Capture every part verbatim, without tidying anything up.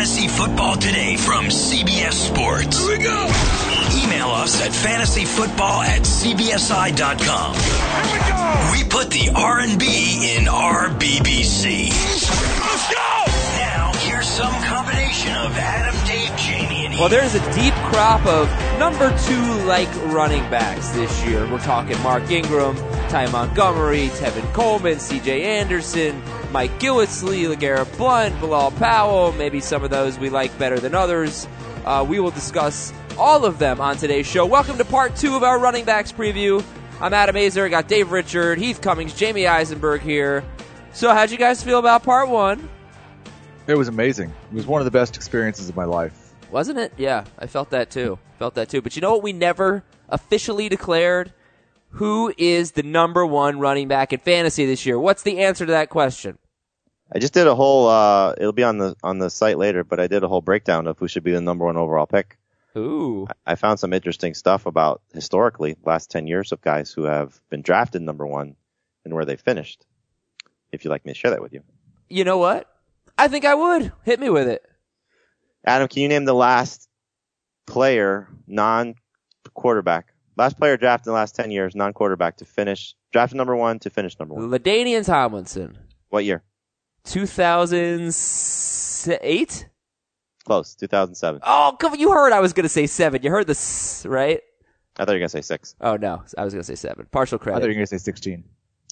Fantasy Football Today from C B S Sports. Here we go. Email us at fantasyfootball at c b s i dot com. Here we go. We put the R and B in R B B C. Let's go. Now, here's some combination of Adam, Dave, Jamie, and Well, there's a deep crop of number two-like running backs this year. We're talking Mark Ingram, Ty Montgomery, Tevin Coleman, C J Anderson, Mike Gillislee, LeGarrette Blount, Bilal Powell, maybe some of those we like better than others. Uh, we will discuss all of them on today's show. Welcome to part two of our running backs preview. I'm Adam Azer, got Dave Richard, Heath Cummings, Jamie Eisenberg here. So how'd you guys feel about part one? It was amazing. It was one of the best experiences of my life. Wasn't it? Yeah, I felt that too. Felt that too. But you know what we never officially declared? Who is the number one running back in fantasy this year? What's the answer to that question? I just did a whole, uh, it'll be on the on the site later, but I did a whole breakdown of who should be the number one overall pick. Ooh. I found some interesting stuff about historically last ten years of guys who have been drafted number one and where they finished. If you'd like me to share that with you. You know what? I think I would. Hit me with it. Adam, can you name the last player, non-quarterback, last player drafted in the last ten years, non-quarterback to finish, drafted number one to finish number one? LaDainian Tomlinson. What year? two thousand eight? Close, two thousand seven. Oh, come on. You heard I was going to say seven. You heard the s, right? I thought you were going to say six. Oh, no. I was going to say seven. Partial I thought you credit. were going to say sixteen.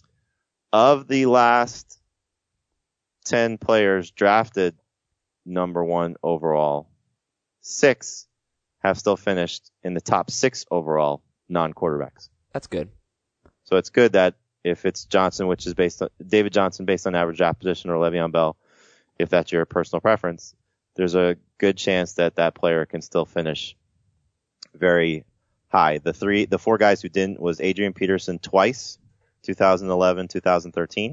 Of the last ten players drafted number one overall, six have still finished in the top six overall non-quarterbacks. That's good. So it's good that if it's Johnson, which is based on David Johnson based on average draft position, or Le'Veon Bell, if that's your personal preference, there's a good chance that that player can still finish very high. The three, the four guys who didn't was Adrian Peterson twice, two thousand eleven, two thousand thirteen,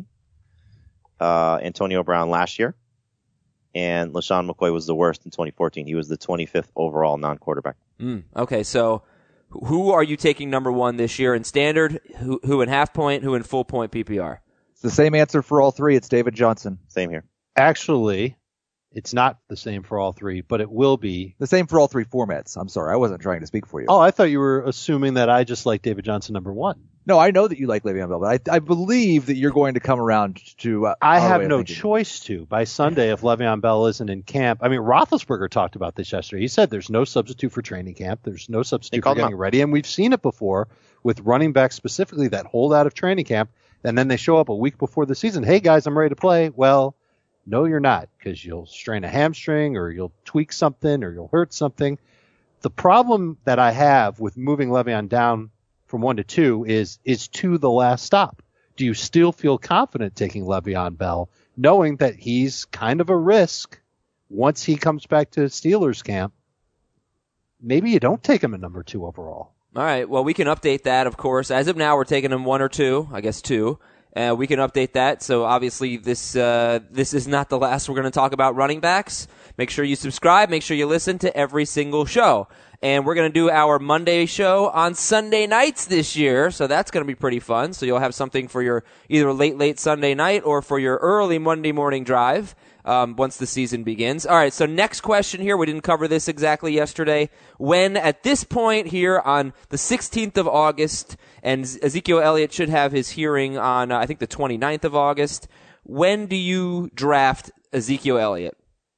uh, Antonio Brown last year, and LaShawn McCoy was the worst in twenty fourteen. He was the twenty-fifth overall non-quarterback. Mm, okay, so who are you taking number one this year in standard? Who, who in half point? Who in full point P P R? It's the same answer for all three. It's David Johnson. Same here. Actually, it's not the same for all three, but it will be. The same for all three formats. I'm sorry. I wasn't trying to speak for you. Oh, I thought you were assuming that I just like David Johnson number one. No, I know that you like Le'Veon Bell, but I, I believe that you're going to come around to uh, I our way have of no thinking. choice to. By Sunday, if Le'Veon Bell isn't in camp, I mean, Roethlisberger talked about this yesterday. He said there's no substitute for training camp. There's no substitute for called him getting up. ready. And we've seen it before with running backs specifically that hold out of training camp, and then they show up a week before the season. Hey, guys, I'm ready to play. Well, no, you're not, because you'll strain a hamstring or you'll tweak something or you'll hurt something. The problem that I have with moving Le'Veon down from one to two is, is two the last stop. Do you still feel confident taking Le'Veon Bell, knowing that he's kind of a risk once he comes back to Steelers camp? Maybe you don't take him at number two overall. All right, well, we can update that, of course. As of now, we're taking him one or two, I guess two. Uh, we can update that. So obviously this uh, this is not the last we're going to talk about running backs. Make sure you subscribe. Make sure you listen to every single show. And we're going to do our Monday show on Sunday nights this year. So that's going to be pretty fun. So you'll have something for your either late, late Sunday night or for your early Monday morning drive um, once the season begins. All right, so next question here. We didn't cover this exactly yesterday. When at this point here on the sixteenth of August, and Ezekiel Elliott should have his hearing on, uh, I think, the twenty-ninth of August, when do you draft Ezekiel Elliott?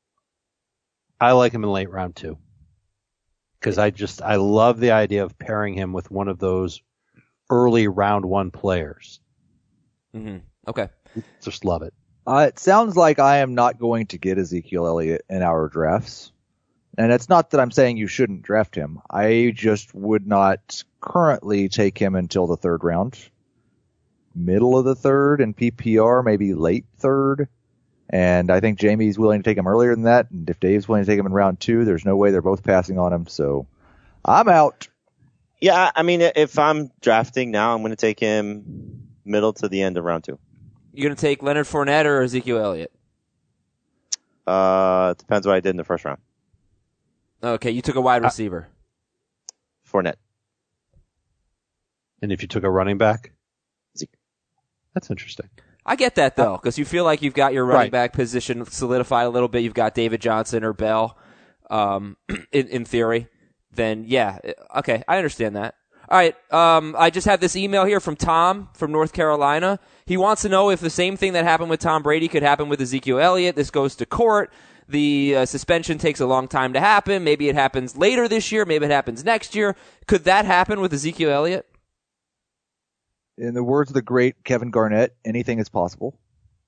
I like him in late round two. Because I just, I love the idea of pairing him with one of those early round one players. Mm-hmm. Okay. Just love it. Uh, it sounds like I am not going to get Ezekiel Elliott in our drafts. And it's not that I'm saying you shouldn't draft him. I just would not currently take him until the third round. Middle of the third in P P R, maybe late third. And I think Jamie's willing to take him earlier than that. And if Dave's willing to take him in round two, there's no way they're both passing on him. So I'm out. Yeah, I mean, if I'm drafting now, I'm going to take him middle to the end of round two. You're going to take Leonard Fournette or Ezekiel Elliott? Uh, it depends what I did in the first round. Okay, you took a wide receiver. Fournette. And if you took a running back? Zeke. That's interesting. I get that, though, because you feel like you've got your running Right. back position solidified a little bit. You've got David Johnson or Bell, um, in, in theory. Then, yeah, okay, I understand that. All right, um, I just have this email here from Tom from North Carolina. He wants to know if the same thing that happened with Tom Brady could happen with Ezekiel Elliott. This goes to court. The uh, suspension takes a long time to happen. Maybe it happens later this year. Maybe it happens next year. Could that happen with Ezekiel Elliott? In the words of the great Kevin Garnett, anything is possible.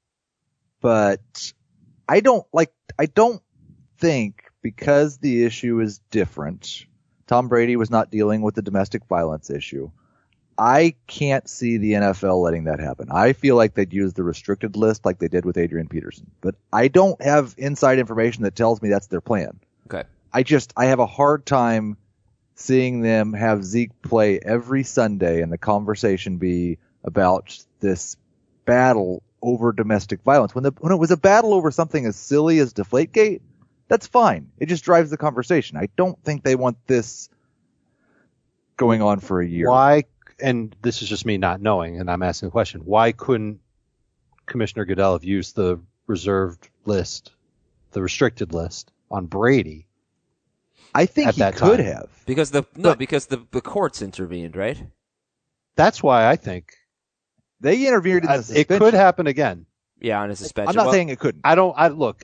But I don't like, I don't think because the issue is different, Tom Brady was not dealing with the domestic violence issue. I can't see the N F L letting that happen. I feel like they'd use the restricted list like they did with Adrian Peterson. But I don't have inside information that tells me that's their plan. Okay. I just, I have a hard time seeing them have Zeke play every Sunday and the conversation be about this battle over domestic violence. When the, when it was a battle over something as silly as Deflategate, that's fine. It just drives the conversation. I don't think they want this going on for a year. Why, and this is just me not knowing, and I'm asking the question, why couldn't Commissioner Goodell have used the reserved list, the restricted list on Brady? I think at he that could time? have. Because the no, But- because the, the courts intervened, right? That's why I think They interfered in the I- it suspension. could happen again. Yeah, on a suspension. I'm not Well, saying it couldn't. I don't, I look,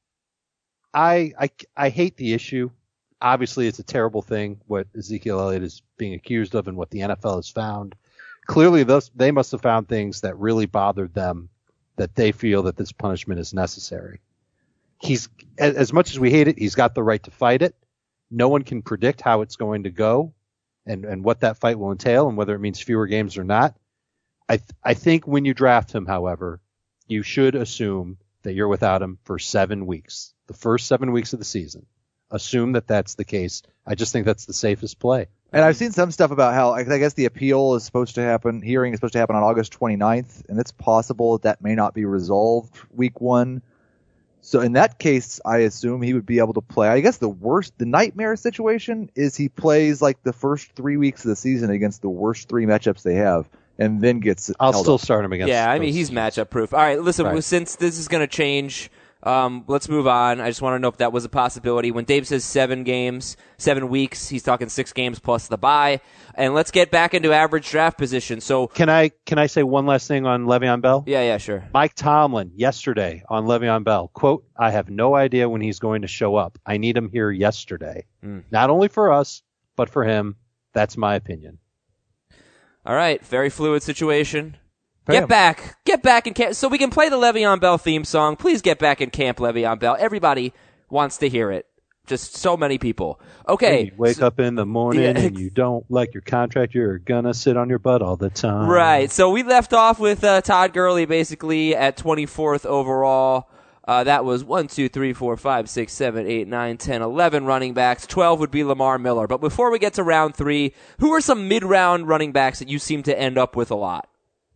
I, I, I hate the issue. Obviously, it's a terrible thing what Ezekiel Elliott is being accused of and what the N F L has found. Clearly, those they must have found things that really bothered them that they feel that this punishment is necessary. He's, as as much as we hate it, he's got the right to fight it. No one can predict how it's going to go and, and what that fight will entail and whether it means fewer games or not. I th- I think when you draft him, however, you should assume that you're without him for seven weeks, the first seven weeks of the season. Assume that that's the case. I just think that's the safest play. And I've seen some stuff about how, I guess the appeal is supposed to happen, hearing is supposed to happen on August twenty-ninth, and it's possible that that may not be resolved week one. So in that case, I assume he would be able to play. I guess the worst, the nightmare situation is he plays like the first three weeks of the season against the worst three matchups they have, and then gets I'll held still up. start him against. Yeah, I mean, those he's teams. matchup proof. All right, listen, Right. since this is going to change, um, let's move on. I just want to know if that was a possibility. When Dave says seven games, seven weeks, he's talking six games plus the bye. And let's get back into average draft position. So, Can I can I say one last thing on Le'Veon Bell? yeah, yeah, sure. Mike Tomlin yesterday on Le'Veon Bell, quote, I have no idea when he's going to show up. I need him here yesterday. Mm. Not only for us, but for him. That's my opinion. All right, very fluid situation. Bam. Get back. Get back in camp. So we can play the Le'Veon Bell theme song. Please get back in camp, Le'Veon Bell. Everybody wants to hear it. Just so many people. Okay. When you wake so- up in the morning Yeah, and ex- you don't like your contract, you're gonna sit on your butt all the time. Right. So we left off with uh, Todd Gurley basically at twenty-fourth overall. Uh, that was one, two, three, four, five, six, seven, eight, nine, ten, eleven running backs. twelve would be Lamar Miller. But before we get to round three, who are some mid-round running backs that you seem to end up with a lot?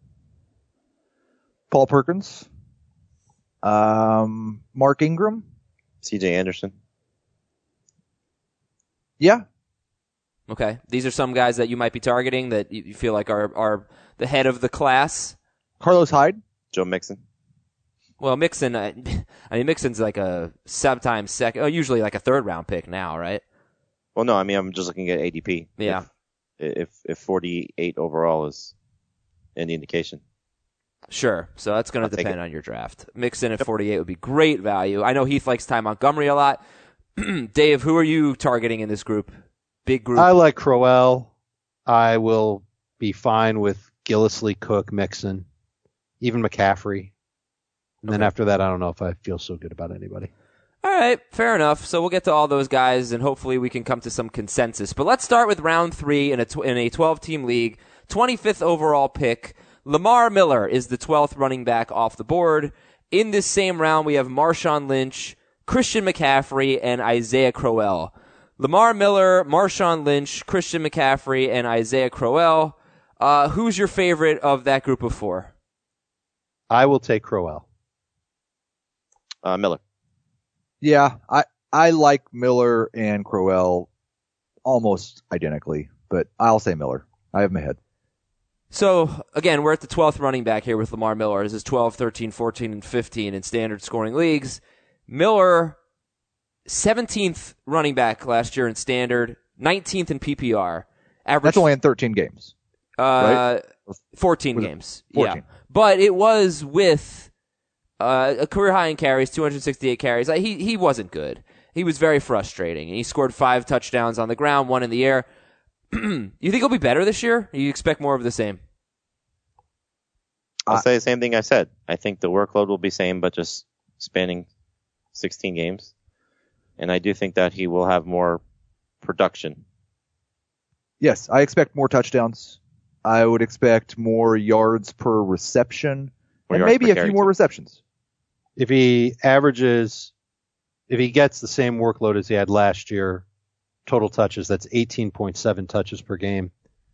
Paul Perkins, um, Mark Ingram. C J Anderson. Yeah, Okay. These are some guys that you might be targeting that you you feel like are, are the head of the class. Carlos Hyde. Joe Mixon. Well, Mixon, I, I mean, Mixon's like a sometimes second, oh, usually like a third round pick now, right? Well, no, I mean, I'm just looking at A D P. Yeah. If, if, if forty-eight overall is any indication. Sure. So that's going I'll to take depend it. on your draft. Mixon at forty-eight would be great value. I know Heath likes Ty Montgomery a lot. Dave, who are you targeting in this group? Big group. I like Crowell. I will be fine with Gillislee, Cook, Mixon, even McCaffrey. And then Okay. after that, I don't know if I feel so good about anybody. All right, fair enough. So we'll get to all those guys, and hopefully we can come to some consensus. But let's start with round three in a tw- in a twelve-team league. twenty-fifth overall pick. Lamar Miller is the twelfth running back off the board. In this same round, we have Marshawn Lynch, Christian McCaffrey, and Isaiah Crowell. Lamar Miller, Marshawn Lynch, Christian McCaffrey, and Isaiah Crowell. Uh, who's your favorite of that group of four? I will take Crowell. Uh, Miller. Yeah, I I like Miller and Crowell almost identically, but I'll say Miller. I have him ahead. So, again, we're at the twelfth running back here with Lamar Miller. This is twelve, thirteen, fourteen, and fifteen in standard scoring leagues. Miller, seventeenth running back last year in standard, nineteenth in P P R. Average, That's only in thirteen games. Uh, right? fourteen Was it games. fourteen? Yeah. But it was with uh, a career high in carries, two hundred sixty-eight carries. He he wasn't good. He was very frustrating. And he scored five touchdowns on the ground, one in the air. You think he'll be better this year? Or you expect more of the same? I'll say the same thing I said. I think the workload will be same, but just spanning sixteen games. And I do think that he will have more production. Yes, I expect more touchdowns. I would expect more yards per reception, More and yards maybe per a few carry, more too. receptions. If he averages, if he gets the same workload as he had last year, total touches, that's eighteen point seven touches per game.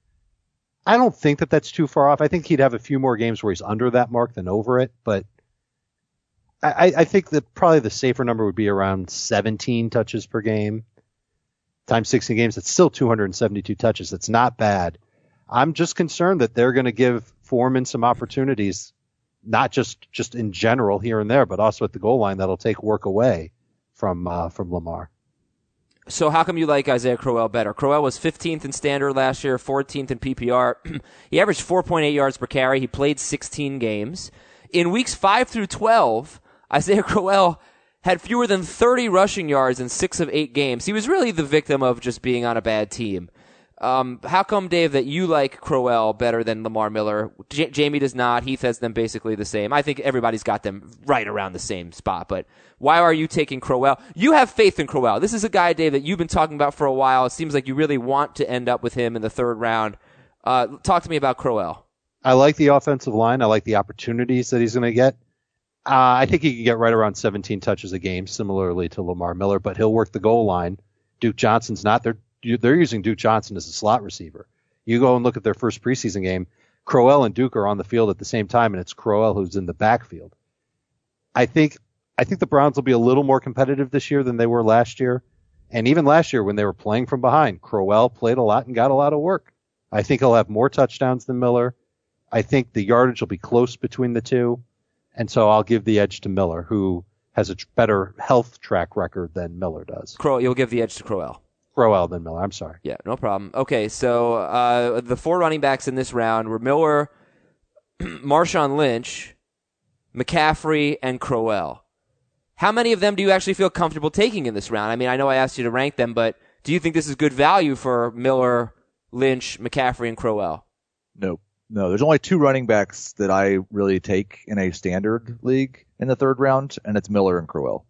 I don't think that that's too far off. I think he'd have a few more games where he's under that mark than over it, but I, I think that probably the safer number would be around seventeen touches per game. Times sixteen games, it's still two hundred seventy-two touches. It's not bad. I'm just concerned that they're going to give Foreman some opportunities, not just, just in general here and there, but also at the goal line that'll take work away from uh, from Lamar. So how come you like Isaiah Crowell better? Crowell was fifteenth in standard last year, fourteenth in P P R. He averaged four point eight yards per carry. He played sixteen games. In weeks five through twelve, Isaiah Crowell had fewer than thirty rushing yards in six of eight games. He was really the victim of just being on a bad team. Um, how come, Dave, that you like Crowell better than Lamar Miller? J- Jamie does not. Heath has them basically the same. I think everybody's got them right around the same spot. But why are you taking Crowell? You have faith in Crowell. This is a guy, Dave, that you've been talking about for a while. It seems like you really want to end up with him in the third round. Uh, talk to me about Crowell. I like the offensive line. I like the opportunities that he's going to get. Uh, I think he could get right around seventeen touches a game, similarly to Lamar Miller, but he'll work the goal line. Duke Johnson's not there. They're using Duke Johnson as a slot receiver. You go and look at their first preseason game. Crowell and Duke are on the field at the same time, and it's Crowell who's in the backfield. I think I think the Browns will be a little more competitive this year than they were last year. And even last year when they were playing from behind, Crowell played a lot and got a lot of work. I think he'll have more touchdowns than Miller. I think the yardage will be close between the two. And so I'll give the edge to Miller, who has a tr- better health track record than Miller does. Crowell, you'll give the edge to Crowell. Crowell than Miller. I'm sorry. Yeah, no problem. Okay, so uh, the four running backs in this round were Miller, Marshawn Lynch, McCaffrey, and Crowell. How many of them do you actually feel comfortable taking in this round? I mean, I know I asked you to rank them, but do you think this is good value for Miller, Lynch, McCaffrey, and Crowell? No. No, there's only two running backs that I really take in a standard league in the third round, and it's Miller and Crowell.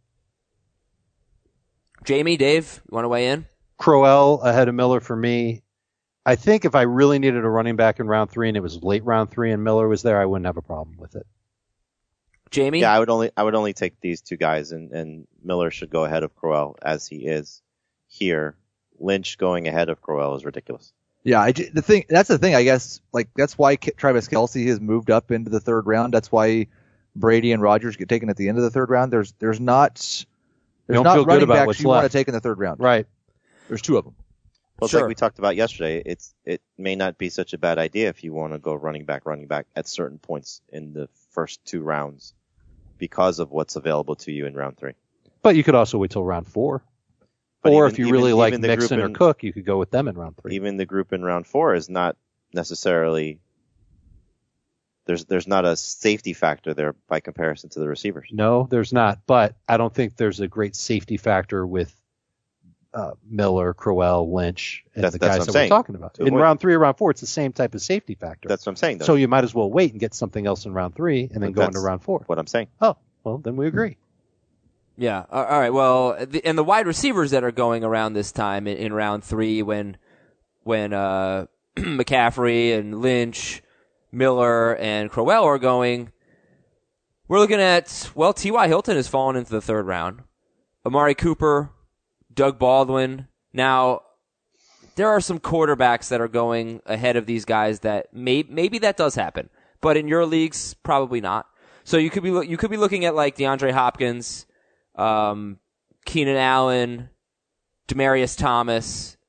Jamie, Dave, you want to weigh in? Crowell ahead of Miller for me. I think if I really needed a running back in round three and it was late round three and Miller was there, I wouldn't have a problem with it. Jamie? Yeah, I would only I would only take these two guys, and, and Miller should go ahead of Crowell as he is here. Lynch going ahead of Crowell is ridiculous. Yeah, I, the thing that's the thing. I guess like that's why K- Travis Kelce has moved up into the third round. That's why Brady and Rodgers get taken at the end of the third round. There's there's not there's don't not feel good running about backs what's you want to left. take in the third round. Right. There's two of them. Well, it's Sure. like we talked about yesterday. It's it may not be such a bad idea if you want to go running back, running back at certain points in the first two rounds because of what's available to you in round three. But you could also wait till round four. But or even- if you even- really like even the group Mixon or in- Cook, you could go with them in round three. Even the group in round four is not necessarily there's there's not a safety factor there by comparison to the receivers. No, there's not. But I don't think there's a great safety factor with uh, Miller, Crowell, Lynch, and That's- the that's guys what I'm that saying. we're talking about. To In avoid- round three or round four, it's the same type of safety factor. That's what I'm saying, though. So you might as well wait and get something else in round three and then But go into that's round four. what I'm saying. Oh, well, then we agree. Yeah. All right. Well, the, and the wide receivers that are going around this time in, in round three, when when uh, McCaffrey and Lynch, Miller, and Crowell are going, we're looking at well, T Y. Hilton has fallen into the third round. Amari Cooper, Doug Baldwin. Now, there are some quarterbacks that are going ahead of these guys that may, maybe that does happen, but in your leagues, probably not. So you could be you could be looking at like DeAndre Hopkins. Um, Keenan Allen, Demaryius Thomas,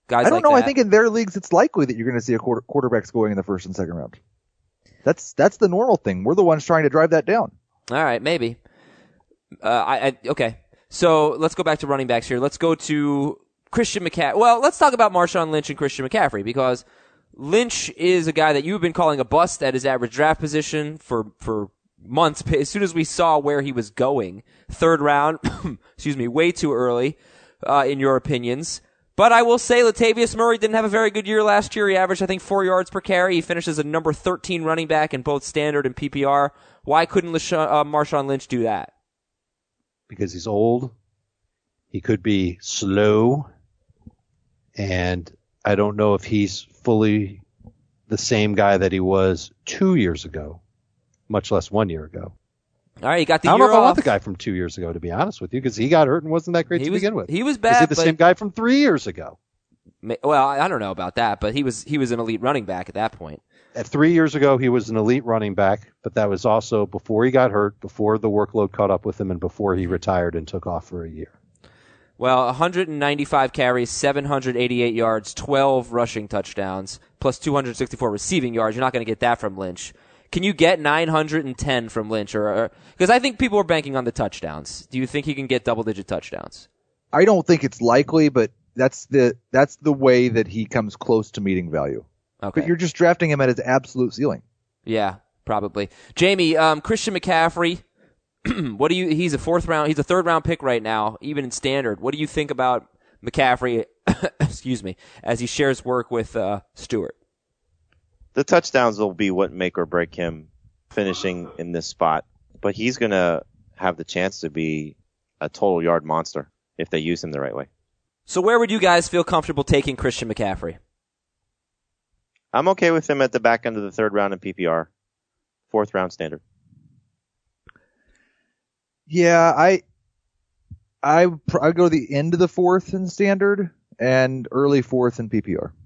Guys I don't like know. that. I think in their leagues, it's likely that you're going to see a quarter, quarterbacks going in the first and second round. That's that's the normal thing. We're the ones trying to drive that down. All right, maybe. Uh, I, I okay. So let's go back to running backs here. Let's go to Christian McCaffrey. Well, let's talk about Marshawn Lynch and Christian McCaffrey, because Lynch is a guy that you've been calling a bust at his average draft position for for months. As soon as we saw where he was going, third round, excuse me, way too early, uh, in your opinions. But I will say Latavius Murray didn't have a very good year last year. He averaged, I think, four yards per carry. He finishes a number thirteen running back in both standard and P P R. Why couldn't LaShawn, uh, Marshawn Lynch do that? Because he's old. He could be slow. And I don't know if he's fully the same guy that he was two years ago, much less one year ago. All right, he got the I don't year know if off. I want the guy from two years ago, to be honest with you, because he got hurt and wasn't that great He to was, begin with. He was Is bad. he the but, same guy from three years ago? Well, I don't know about that, but he was he was an elite running back at that point. At three years ago, he was an elite running back, but that was also before he got hurt, before the workload caught up with him, and before he retired and took off for a year. Well, one hundred ninety-five carries, seven hundred eighty-eight yards, twelve rushing touchdowns, plus two hundred sixty-four receiving yards. You're not going to get that from Lynch. Can you get nine hundred ten from Lynch? Or because I think people are banking on the touchdowns. Do you think he can get double-digit touchdowns? I don't think it's likely, but that's the that's the way that he comes close to meeting value. Okay. But you're just drafting him at his absolute ceiling. Yeah, probably. Jamie, um, Christian McCaffrey. What do you? He's a fourth round. He's a third round pick right now, even in standard. What do you think about McCaffrey? Excuse me, as he shares work with uh, Stewart. The touchdowns will be what make or break him finishing in this spot, but he's going to have the chance to be a total yard monster if they use him the right way. So where would you guys feel comfortable taking Christian McCaffrey? I'm okay with him at the back end of the third round in P P R, fourth round standard. Yeah, I, I, I go to the end of the fourth in standard and early fourth in P P R.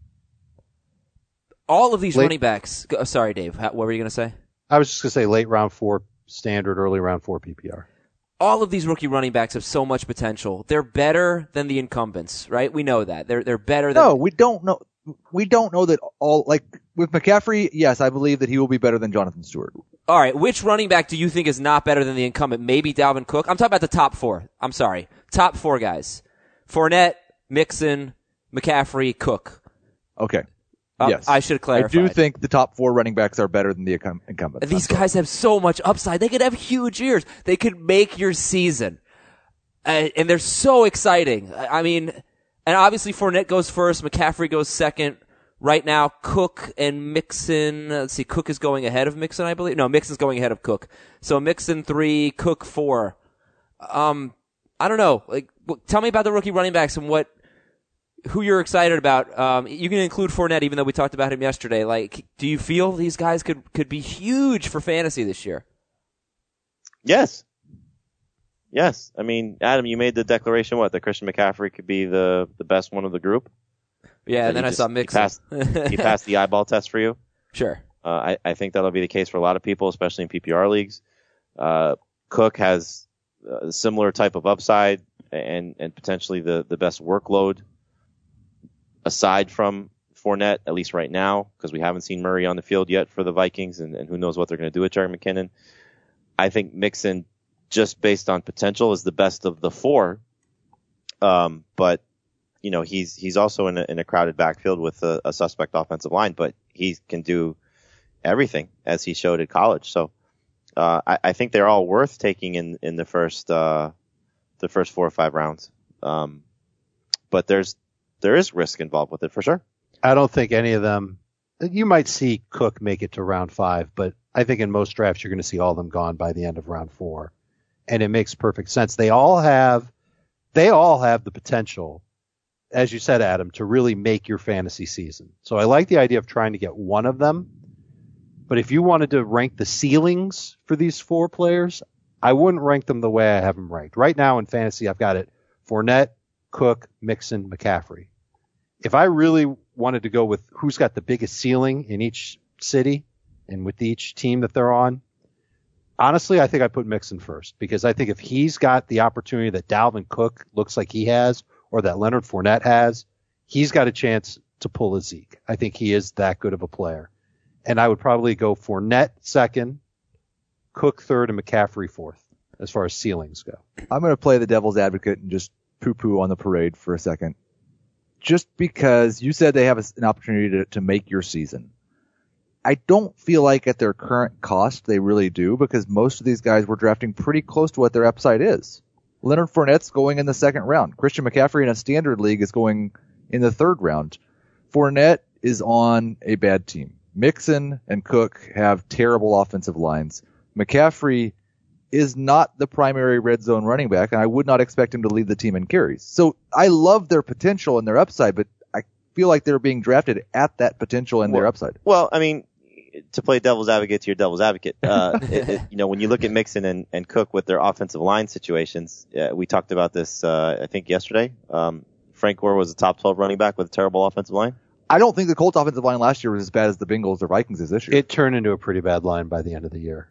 All of these Late- running backs. Go, sorry, Dave. How, what were you going to say? I was just going to say late round four standard, early round four P P R. All of these rookie running backs have so much potential. They're better than the incumbents, right? We know that. They're they're better than. No, we don't know. We don't know that all, like, with McCaffrey, yes, I believe that he will be better than Jonathan Stewart. All right, which running back do you think is not better than the incumbent? Maybe Dalvin Cook? I'm talking about the top four. I'm sorry. Top four guys. Fournette, Mixon, McCaffrey, Cook. Okay. Uh, yes. I should clarify. I do think the top four running backs are better than the incum- incumbents. These guys have so much upside. They could have huge years. They could make your season. Uh, and they're so exciting. I I mean, and obviously Fournette goes first, McCaffrey goes second. Right now, Cook and Mixon, let's see, Cook is going ahead of Mixon, I believe. No, Mixon's going ahead of Cook. So Mixon three, Cook four. Um, I don't know. Like, tell me about the rookie running backs and what, who you're excited about. Um, you can include Fournette, even though we talked about him yesterday. Like, do you feel these guys could, could be huge for fantasy this year? Yes. Yes. I mean, Adam, you made the declaration, what, that Christian McCaffrey could be the, the best one of the group? Yeah, and then he I just- saw he Mixon. passed- He passed the eyeball test for you? Sure. Uh, I, I think that'll be the case for a lot of people, especially in P P R leagues. Uh, Cook has a similar type of upside and, and potentially the, the best workload aside from Fournette, at least right now, because we haven't seen Murray on the field yet for the Vikings, and, and who knows what they're going to do with Jerry McKinnon. I think Mixon, just based on potential, is the best of the four. Um, but, you know, he's he's also in a, in a crowded backfield with a, a suspect offensive line, but he can do everything as he showed at college. So uh, I, I think they're all worth taking in in the first uh, the first four or five rounds. Um, but there's there is risk involved with it for sure. I don't think any of them. You might see Cook make it to round five, but I think in most drafts you're going to see all of them gone by the end of round four, and it makes perfect sense. They all have, they all have the potential, as you said, Adam, to really make your fantasy season. So I like the idea of trying to get one of them. But if you wanted to rank the ceilings for these four players, I wouldn't rank them the way I have them ranked. Right now in fantasy, I've got it Fournette, Cook, Mixon, McCaffrey. If I really wanted to go with who's got the biggest ceiling in each city and with each team that they're on, honestly, I think I put Mixon first, because I think if he's got the opportunity that Dalvin Cook looks like he has, or that Leonard Fournette has, he's got a chance to pull a Zeke. I think he is that good of a player. And I would probably go Fournette second, Cook third, and McCaffrey fourth as far as ceilings go. I'm going to play the devil's advocate and just poo-poo on the parade for a second. Just because you said they have a, an opportunity to, to make your season. I don't feel like at their current cost they really do, because most of these guys were drafting pretty close to what their upside is. Leonard Fournette's going in the second round. Christian McCaffrey in a standard league is going in the third round. Fournette is on a bad team. Mixon and Cook have terrible offensive lines. McCaffrey is not the primary red zone running back, and I would not expect him to lead the team in carries. So I love their potential and their upside, but I feel like they're being drafted at that potential and well, their upside. Well, I mean, to play devil's advocate to your devil's advocate, uh, it, it, you know, when you look at Mixon and, and Cook with their offensive line situations, uh, we talked about this, uh, I think yesterday. Um, Frank Gore was a top twelve running back with a terrible offensive line. I don't think the Colts offensive line last year was as bad as the Bengals or Vikings is this year. It turned into a pretty bad line by the end of the year.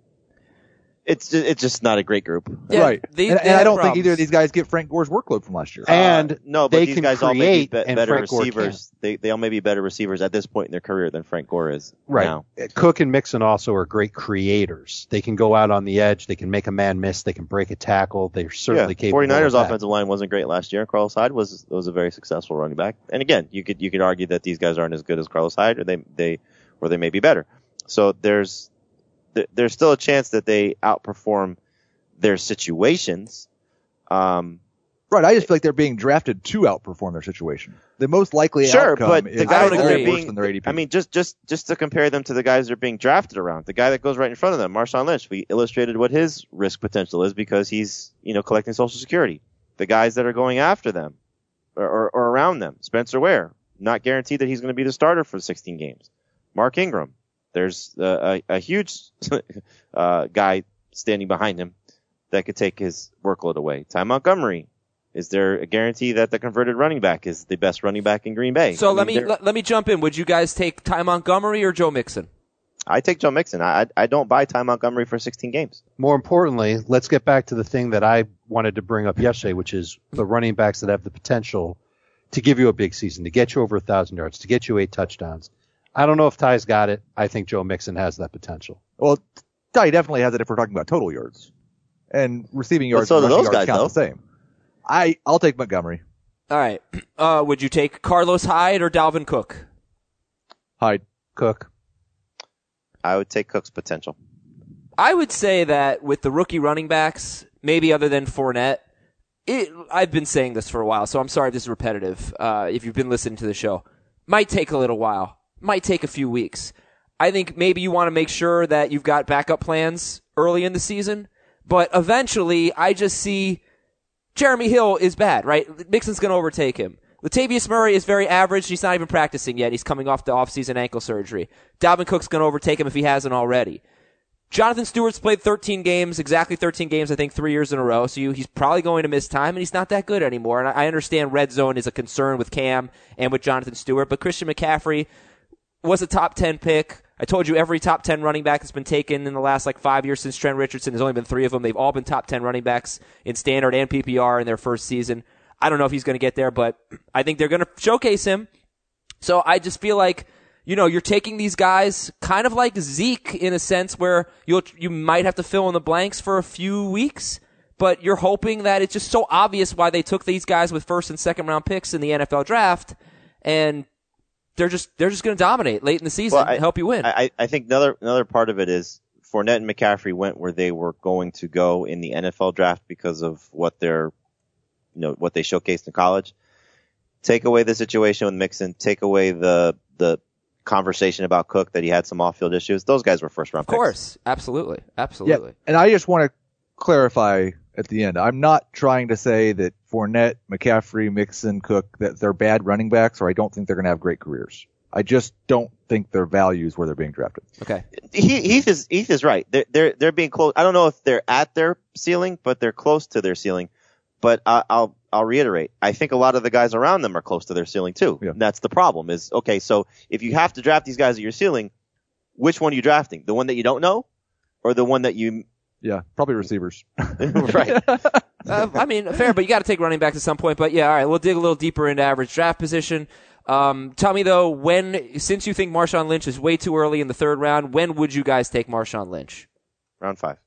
It's just, it's just not a great group. Yeah, right. they- and they and I have don't problems. think either of these guys get Frank Gore's workload from last year. And Uh, no, but they these can guys all may be, create, be and better Frank Gore receivers. They they all may be better receivers at this point in their career than Frank Gore is Right. now. Cook and Mixon also are great creators. They can go out on the edge. They can make a man miss. They can break a tackle. They're certainly Yeah, capable 49ers of that. offensive line wasn't great last year. Carlos Hyde was was a very successful running back. And again, you could you could argue that these guys aren't as good as Carlos Hyde, or they they or they may be better. So there's there's still a chance that they outperform their situations. Um, Right, I just feel like they're being drafted to outperform their situation. The most likely Sure, outcome but is the guys that they're they're worse being- than their A D P. I mean, just just just to compare them to the guys that are being drafted around, the guy that goes right in front of them, Marshawn Lynch. We illustrated what his risk potential is because he's, you know, collecting Social Security. The guys that are going after them or, or, or around them, Spencer Ware, not guaranteed that he's going to be the starter for sixteen games. Mark Ingram, there's a, a, a huge uh, guy standing behind him that could take his workload away. Ty Montgomery. Is there a guarantee that the converted running back is the best running back in Green Bay? So I let mean, me there- let, let me jump in. Would you guys take Ty Montgomery or Joe Mixon? I take Joe Mixon. I I I don't buy Ty Montgomery for sixteen games. More importantly, let's get back to the thing that I wanted to bring up yesterday, which is the running backs that have the potential to give you a big season, to get you over a thousand yards, to get you eight touchdowns. I don't know if Ty's got it. I think Joe Mixon has that potential. Well, Ty definitely has it if we're talking about total yards. And receiving yards so and do rushing those yards guys, count though. the same. I, I'll take Montgomery. All right. Uh, would you take Carlos Hyde or Dalvin Cook? Hyde. Cook. I would take Cook's potential. I would say that with the rookie running backs, maybe other than Fournette, it, I've been saying this for a while, so I'm sorry if this is repetitive. Uh, if you've been listening to the show, might take a little while, might take a few weeks. I think maybe you want to make sure that you've got backup plans early in the season, but eventually, I just see Jeremy Hill is bad, right? Mixon's going to overtake him. Latavius Murray is very average. He's not even practicing yet. He's coming off the offseason ankle surgery. Dalvin Cook's going to overtake him if he hasn't already. Jonathan Stewart's played thirteen games, exactly thirteen games, I think, three years in a row. So you, he's probably going to miss time, and he's not that good anymore. And I, I understand red zone is a concern with Cam and with Jonathan Stewart, but Christian McCaffrey was a top ten pick. I told you every top ten running back that's been taken in the last like five years since Trent Richardson. There's only been three of them. They've all been top ten running backs in standard and P P R in their first season. I don't know if he's going to get there, but I think they're going to showcase him. So I just feel like, you know, you're taking these guys kind of like Zeke in a sense where you'll, you might have to fill in the blanks for a few weeks, but you're hoping that it's just so obvious why they took these guys with first and second round picks in the N F L draft, and they're just they're just going to dominate late in the season Well, I- and help you win. I, I think another another part of it is Fournette and McCaffrey went where they were going to go in the N F L draft because of what their, you know, what they showcased in college. Take away the situation with Mixon. Take away the the conversation about Cook that he had some off-field issues. Those guys were first-round of picks. course, absolutely, Yeah, absolutely. and I just want to clarify at the end. I'm not trying to say that Fournette, McCaffrey, Mixon, Cook, that they're bad running backs, or I don't think they're going to have great careers. I just don't think their value is where they're being drafted. Okay. He, Heath is Heath is right. They're they're they're being close. I don't know if they're at their ceiling, but they're close to their ceiling. But I, I'll I'll reiterate. I think a lot of the guys around them are close to their ceiling too. Yeah. And that's the problem. Is okay. So if you have to draft these guys at your ceiling, which one are you drafting? The one that you don't know, or the one that you Yeah, probably receivers. Right. Uh, I mean, fair, but you got to take running backs at some point. But yeah, all right, we'll dig a little deeper into average draft position. Um, tell me though, when since you think Marshawn Lynch is way too early in the third round, when would you guys take Marshawn Lynch? Round five.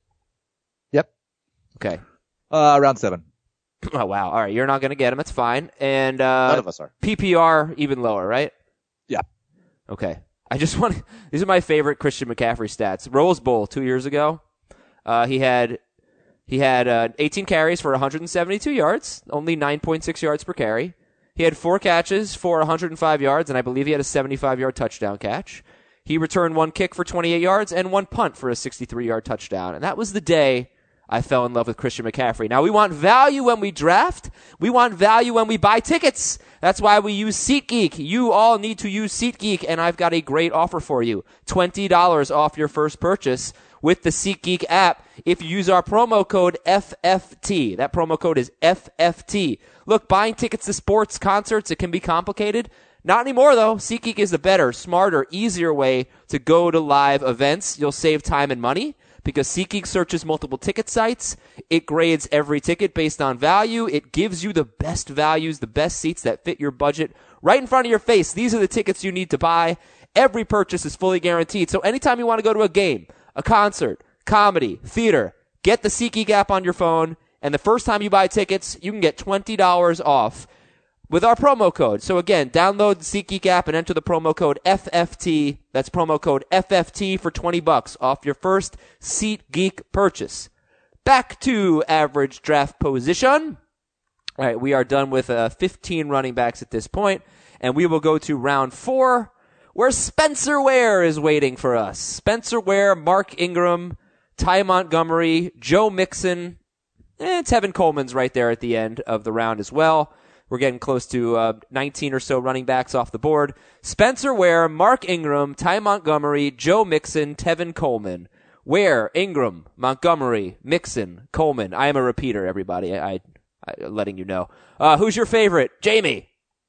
Yep. Okay. Uh, round seven. Oh wow. All right, you're not going to get him. That's fine. And uh, None of us are. P P R even lower, right? Yeah. Okay. I just want. These are my favorite Christian McCaffrey stats. Rose Bowl two years ago, uh, he had. He had uh, eighteen carries for one hundred seventy-two yards, only nine point six yards per carry. He had four catches for one hundred five yards, and I believe he had a seventy-five-yard touchdown catch. He returned one kick for twenty-eight yards and one punt for a sixty-three-yard touchdown. And that was the day I fell in love with Christian McCaffrey. Now, we want value when we draft. We want value when we buy tickets. That's why we use SeatGeek. You all need to use SeatGeek, and I've got a great offer for you. twenty dollars off your first purchase with the SeatGeek app if you use our promo code F F T. That promo code is F F T. Look, buying tickets to sports, concerts, it can be complicated. Not anymore, though. SeatGeek is the better, smarter, easier way to go to live events. You'll save time and money because SeatGeek searches multiple ticket sites. It grades every ticket based on value. It gives you the best values, the best seats that fit your budget right in front of your face. These are the tickets you need to buy. Every purchase is fully guaranteed. So anytime you want to go to a game, a concert, comedy, theater, get the SeatGeek app on your phone, and the first time you buy tickets, you can get twenty dollars off with our promo code. So again, download the SeatGeek app and enter the promo code F F T. That's promo code F F T for twenty bucks off your first SeatGeek purchase. Back to average draft position. All right, we are done with uh, fifteen running backs at this point, and we will go to round four, where Spencer Ware is waiting for us. Spencer Ware, Mark Ingram, Ty Montgomery, Joe Mixon, and Tevin Coleman's right there at the end of the round as well. We're getting close to uh, nineteen or so running backs off the board. Spencer Ware, Mark Ingram, Ty Montgomery, Joe Mixon, Tevin Coleman. Ware, Ingram, Montgomery, Mixon, Coleman. I am a repeater, everybody. I, I, I letting you know. Uh, who's your favorite? Jamie.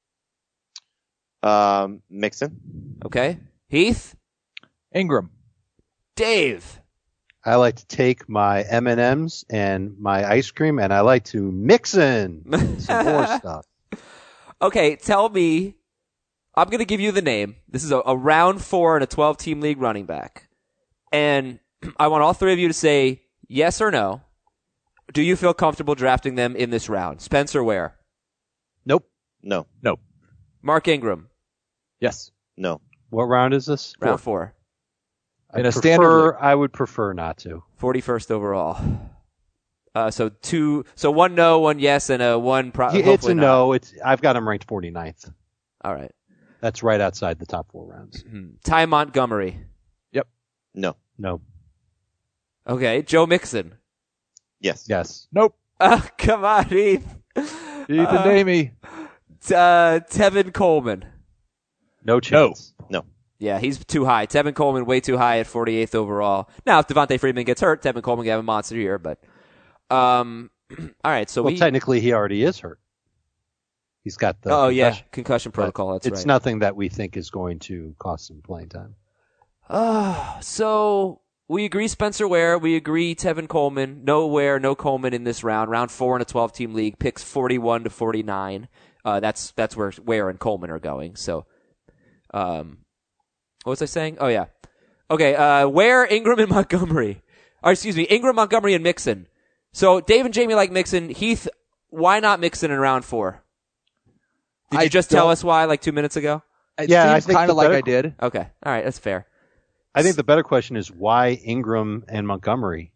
Um, Mixon. Okay. Heath. Ingram. Dave. I like to take my M and M's and my ice cream, and I like to mix in some more stuff. Okay, tell me. I'm going to give you the name. This is a, a round four in a twelve-team league running back. And I want all three of you to say yes or no. Do you feel comfortable drafting them in this round? Spencer Ware. Nope. No. Nope. Mark Ingram. Yes. No. What round is this? Round four. In I a standard prefer, league. I would prefer not to. forty-first overall. Uh, so two, so one no, one yes, and a one pro- Yeah, it's hopefully a not. no. It's I've got him ranked forty-ninth. All right. That's right outside the top four rounds. Hmm. Ty Montgomery. No. No. Okay. Joe Mixon. Yes. Yes. Nope. Uh, come on, Heath. Ethan Uh, Damey. T- uh, Tevin Coleman. No chance. No. Yeah, he's too high. Tevin Coleman way too high at forty-eighth overall. Now, if Devontae Freeman gets hurt, Tevin Coleman can have a monster year. But, um, all right. So Well, we. technically, he already is hurt. He's got the. Oh yeah, concussion, concussion but protocol. That's it's right. nothing that we think is going to cost him playing time. Uh, so we agree Spencer Ware. We agree Tevin Coleman. No Ware, no Coleman in this round. Round four in a twelve-team league. Picks forty-one to forty-nine. Uh, that's that's where Ware and Coleman are going. So, um, what was I saying? Oh yeah. Okay. Uh, Ware, Ingram, and Montgomery. Or excuse me, Ingram, Montgomery, and Mixon. So Dave and Jamie like Mixon. Heath, why not Mixon in round four? Did you I just tell don't- us why like two minutes ago? It Yeah, I seems think kind the of like better- I did. Okay. All right. That's fair. I think the better question is why Ingram and Montgomery?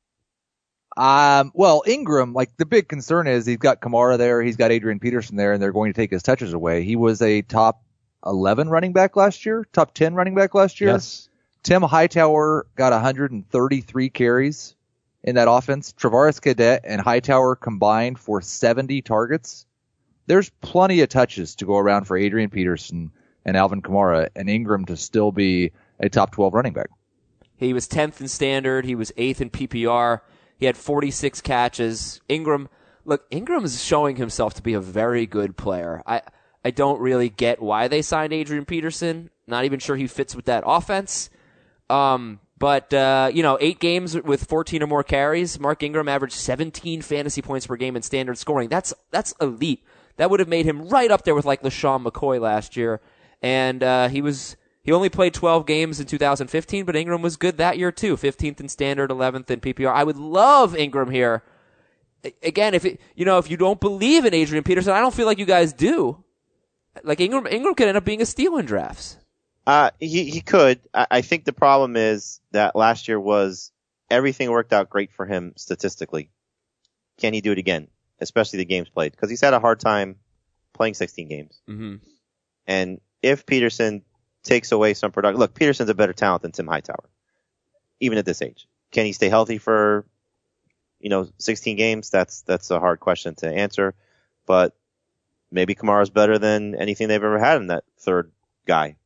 Um, well, Ingram, like the big concern is he's got Kamara there, he's got Adrian Peterson there, and they're going to take his touches away. He was a top eleven running back last year, top ten running back last year. Yes. Tim Hightower got one hundred thirty-three carries in that offense. Travaris Cadet and Hightower combined for seventy targets. There's plenty of touches to go around for Adrian Peterson and Alvin Kamara and Ingram to still be a top twelve running back. He was tenth in standard. He was eighth in P P R. He had forty-six catches. Ingram, look, Ingram is showing himself to be a very good player. I, I don't really get why they signed Adrian Peterson. Not even sure he fits with that offense. Um, But, uh, you know, eight games with fourteen or more carries. Mark Ingram averaged seventeen fantasy points per game in standard scoring. That's that's elite. That would have made him right up there with, like, LaShawn McCoy last year. And uh, he was he only played twelve games in two thousand fifteen, but Ingram was good that year, too. fifteenth in standard, eleventh in P P R. I would love Ingram here. Again, if it, you know, if you don't believe in Adrian Peterson, I don't feel like you guys do. Like, Ingram, Ingram could end up being a steal in drafts. Uh, he, he could. I, I think the problem is that last year was everything worked out great for him statistically. Can he do it again? Especially the games played. Because he's had a hard time playing sixteen games. Mm-hmm. And if Peterson takes away some production, look, Peterson's a better talent than Tim Hightower. Even at this age. Can he stay healthy for, you know, sixteen games? That's, that's a hard question to answer. But maybe Kamara's better than anything they've ever had in that third guy.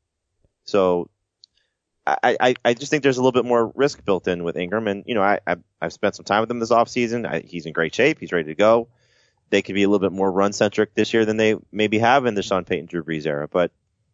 So I, I, I just think there's a little bit more risk built in with Ingram. And, you know, I, I've, I've spent some time with him this offseason. I, he's in great shape. He's ready to go. They could be a little bit more run-centric this year than they maybe have in the Sean Payton, Drew Brees era. But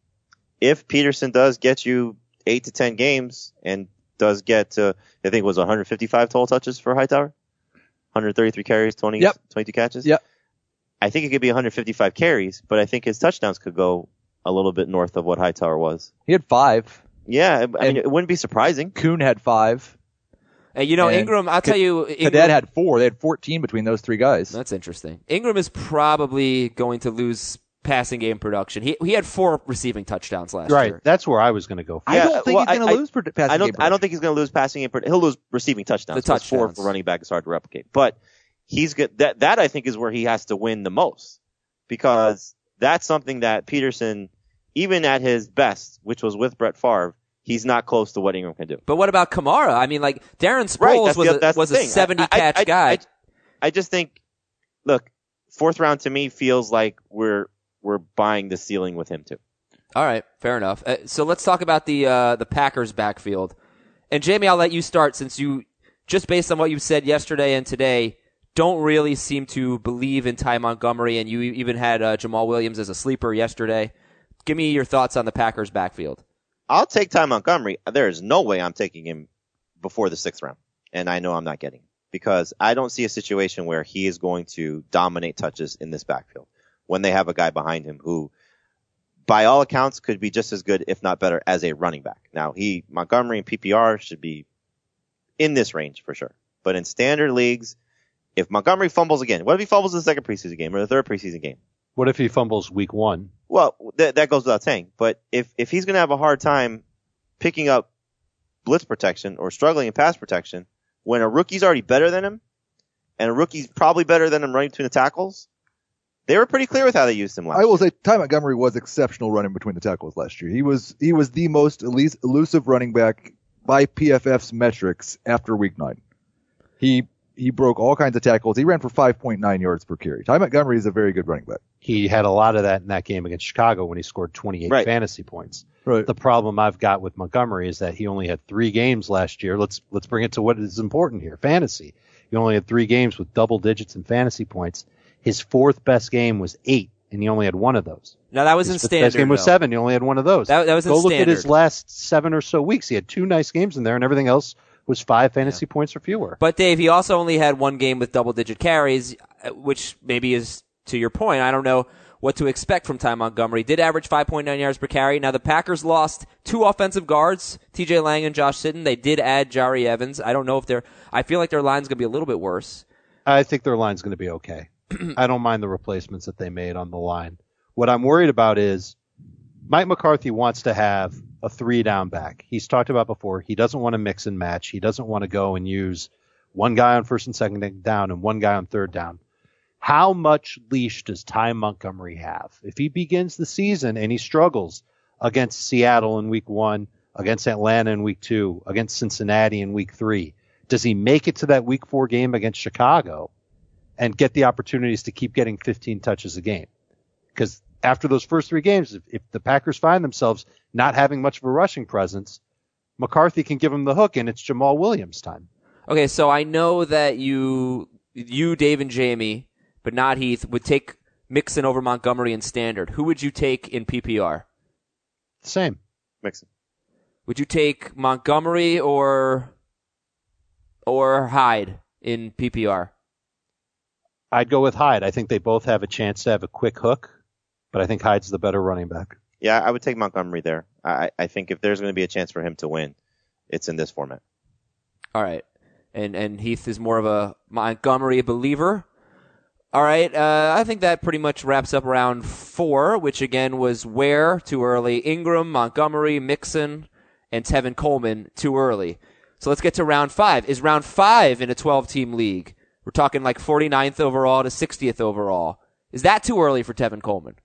if Peterson does get you eight to ten games and does get to, I think it was one hundred fifty-five total touches for Hightower, one hundred thirty-three carries, twenty, yep. twenty-two catches. Yep. I think it could be one hundred fifty-five carries, but I think his touchdowns could go a little bit north of what Hightower was. He had five. Yeah, I and mean, it wouldn't be surprising. Kuhn had five. And, you know, and Ingram, I'll tell you. Ingram, Cadet had four. They had fourteen between those three guys. That's interesting. Ingram is probably going to lose passing game production. He he had four receiving touchdowns last Right. year. That's where I was going to go. For. I Yeah, don't think well, he's going I- to lose for passing I don't. game I don't think he's going to lose passing game. He'll lose receiving touchdowns. The because Four touchdowns. for running back is hard to replicate. But he's good. That that I think is where he has to win the most, because that's something that Peterson, even at his best, which was with Brett Favre, he's not close to what Ingram can do. But what about Kamara? I mean, like, Darren Right, Sproles that's was the- a, that's the was a thing. seventy-catch I- I- guy. I, I just think, look, fourth round to me feels like we're we're buying the ceiling with him too. All right, fair enough. Uh, so let's talk about the uh, the Packers backfield. And Jamie, I'll let you start, since you, just based on what you said yesterday and today, don't really seem to believe in Ty Montgomery, and you even had uh, Jamal Williams as a sleeper yesterday. Give me your thoughts on the Packers backfield. I'll take Ty Montgomery. There is no way I'm taking him before the sixth round, and I know I'm not getting him, because I don't see a situation where he is going to dominate touches in this backfield when they have a guy behind him who, by all accounts, could be just as good, if not better, as a running back. Now, he Montgomery in P P R should be in this range for sure, but in standard leagues, if Montgomery fumbles again, what if he fumbles in the second preseason game or the third preseason game? What if he fumbles week one? Well, th- that goes without saying. But if, if he's going to have a hard time picking up blitz protection or struggling in pass protection when a rookie's already better than him, and a rookie's probably better than him running between the tackles, they were pretty clear with how they used him last I will year. say Ty Montgomery was exceptional running between the tackles last year. He was he was the most elus- elusive running back by P F F's metrics after week nine. He he broke all kinds of tackles. He ran for five point nine yards per carry. Ty Montgomery is a very good running back. He had a lot of that in that game against Chicago when he scored twenty-eight Right. fantasy points. Right. The problem I've got with Montgomery is that he only had three games last year. Let's let's bring it to what is important here, fantasy. He only had three games with double digits in fantasy points. His fourth best game was eight, and he only had one of those. Now, that was His in fifth standard. best game was though. seven. He only had one of those. That- that was in Go look at his standard. last seven or so weeks. He had two nice games in there, and everything else was five fantasy points or fewer. But Dave, he also only had one game with double-digit carries, uh, which maybe is to your point. I don't know what to expect from Ty Montgomery. Did average five point nine yards per carry. Now, the Packers lost two offensive guards, T J Lang and Josh Sitton. They did add Jari Evans. I don't know if they're – I feel like their line's going to be a little bit worse. I think their line's going to be okay. I don't mind the replacements that they made on the line. What I'm worried about is Mike McCarthy wants to have a three down back. He's talked about before. He doesn't want to mix and match. He doesn't want to go and use one guy on first and second down and one guy on third down. How much leash does Ty Montgomery have? If he begins the season and he struggles against Seattle in week one, against Atlanta in week two, against Cincinnati in week three, does he make it to that week four game against Chicago and get the opportunities to keep getting fifteen touches a game? Because after those first three games, if, if the Packers find themselves not having much of a rushing presence, McCarthy can give them the hook, and it's Jamal Williams time. Okay, so I know that you, you, Dave, and Jamie, but not Heath, would take Mixon over Montgomery in standard. Who would you take in P P R? Same. Mixon. Would you take Montgomery or or Hyde in P P R? I'd go with Hyde. I think they both have a chance to have a quick hook, but I think Hyde's the better running back. Yeah, I would take Montgomery there. I, I think if there's going to be a chance for him to win, it's in this format. All right. And and Heath is more of a Montgomery believer. All right. Uh, I think that pretty much wraps up round four, which again was Ware, too early. Ingram, Montgomery, Mixon, and Tevin Coleman, too early. So let's get to round five. Is round five in a twelve-team league? We're talking like forty-ninth overall to sixtieth overall. Is that too early for Tevin Coleman?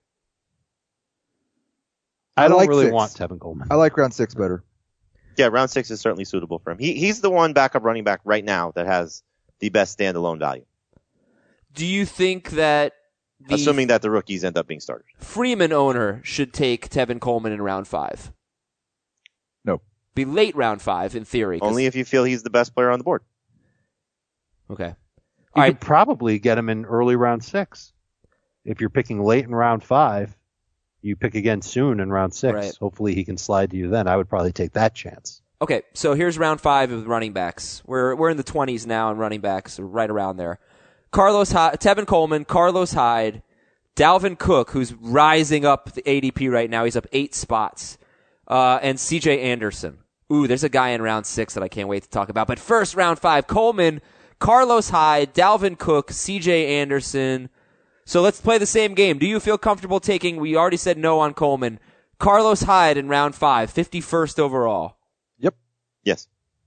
I don't like really six. want Tevin Coleman. I like round six better. Yeah, round six is certainly suitable for him. He he's the one backup running back right now that has the best standalone value. Do you think that the Assuming that the rookies end up being starters. Freeman owner should take Tevin Coleman in round five? No. Be late round five in theory. 'cause- Only if you feel he's the best player on the board. Okay. You All could right. probably get him in early round six. If you're picking late in round five, you pick again soon in round six. Right. Hopefully he can slide to you then. I would probably take that chance. Okay, so here's round five of running backs. We're we're in the twenties now in running backs, or right around there. Carlos Hyde, Tevin Coleman, Carlos Hyde, Dalvin Cook, who's rising up the A D P right now. He's up eight spots. Uh, and C J Anderson. Ooh, there's a guy in round six that I can't wait to talk about. But first, round five, Coleman, Carlos Hyde, Dalvin Cook, C J Anderson. So let's play the same game. Do you feel comfortable taking, we already said no on Coleman, Carlos Hyde in round five, fifty-first overall? Yep. Yes.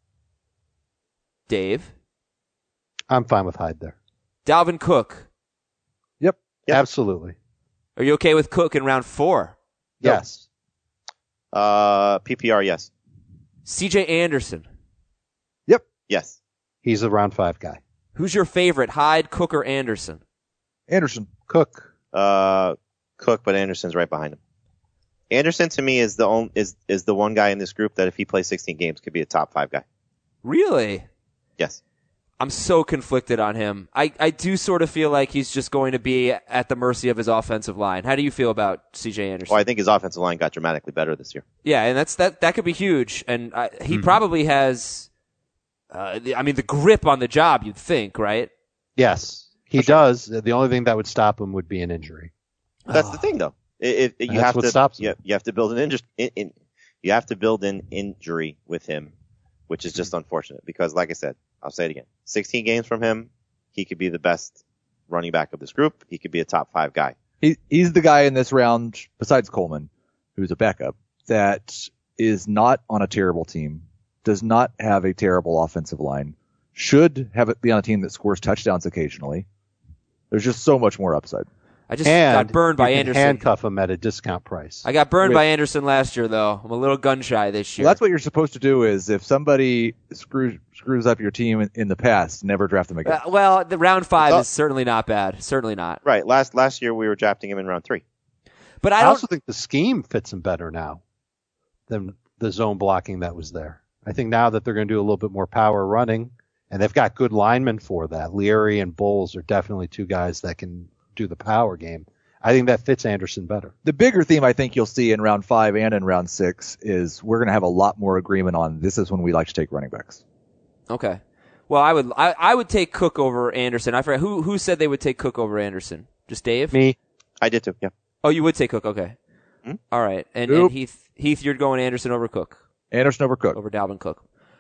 Dave? I'm fine with Hyde there. Dalvin Cook. Yep. Yep. Absolutely. Are you okay with Cook in round four? Yes. Uh, P P R, yes. C J Anderson. Yep. Yes. He's a round five guy. Who's your favorite, Hyde, Cook, or Anderson? Anderson. Cook. Uh, Cook, but Anderson's right behind him. Anderson to me is the only, is is the one guy in this group that if he plays sixteen games could be a top five guy. Really? Yes. I'm so conflicted on him. I, I do sort of feel like he's just going to be at the mercy of his offensive line. How do you feel about C J Anderson? Well, I think his offensive line got dramatically better this year. Yeah, and that's that. That could be huge. And uh, he mm-hmm. probably has. Uh, the, I mean, the grip on the job. You'd think, right? Yes, he For sure. does. The only thing that would stop him would be an injury. That's the thing, though. It, it, you That's have what to stops him. you, you have to build an injury. In, in, you have to build an injury with him, which is just unfortunate because, like I said, I'll say it again: sixteen games from him, he could be the best running back of this group. He could be a top five guy. He, he's the guy in this round, besides Coleman, who's a backup, that is not on a terrible team, does not have a terrible offensive line, should have it be on a team that scores touchdowns occasionally. There's just so much more upside. I just and got burned by you can Anderson. handcuff him at a discount price. I got burned With- by Anderson last year, though. I'm a little gun shy this year. Well, that's what you're supposed to do is if somebody screws screws up your team in, in the past, never draft them again. Uh, well, the round five It's all- is certainly not bad. Certainly not. Right. Last last year we were drafting him in round three. But I, I don't. also think the scheme fits him better now than the zone blocking that was there. I think now that they're going to do a little bit more power running, and they've got good linemen for that. Leary and Bowles are definitely two guys that can do the power game. I think that fits Anderson better. The bigger theme I think you'll see in round five and in round six is we're going to have a lot more agreement on this is when we like to take running backs. Okay. Well, I would I, I would take Cook over Anderson. I forgot who who said they would take Cook over Anderson. Just Dave? Me, I did too. Yeah. Oh, you would take Cook. Okay. Hmm? All right. And, Nope. and Heath Heath, you're going Anderson over Cook. Anderson over Cook. Over Dalvin Cook.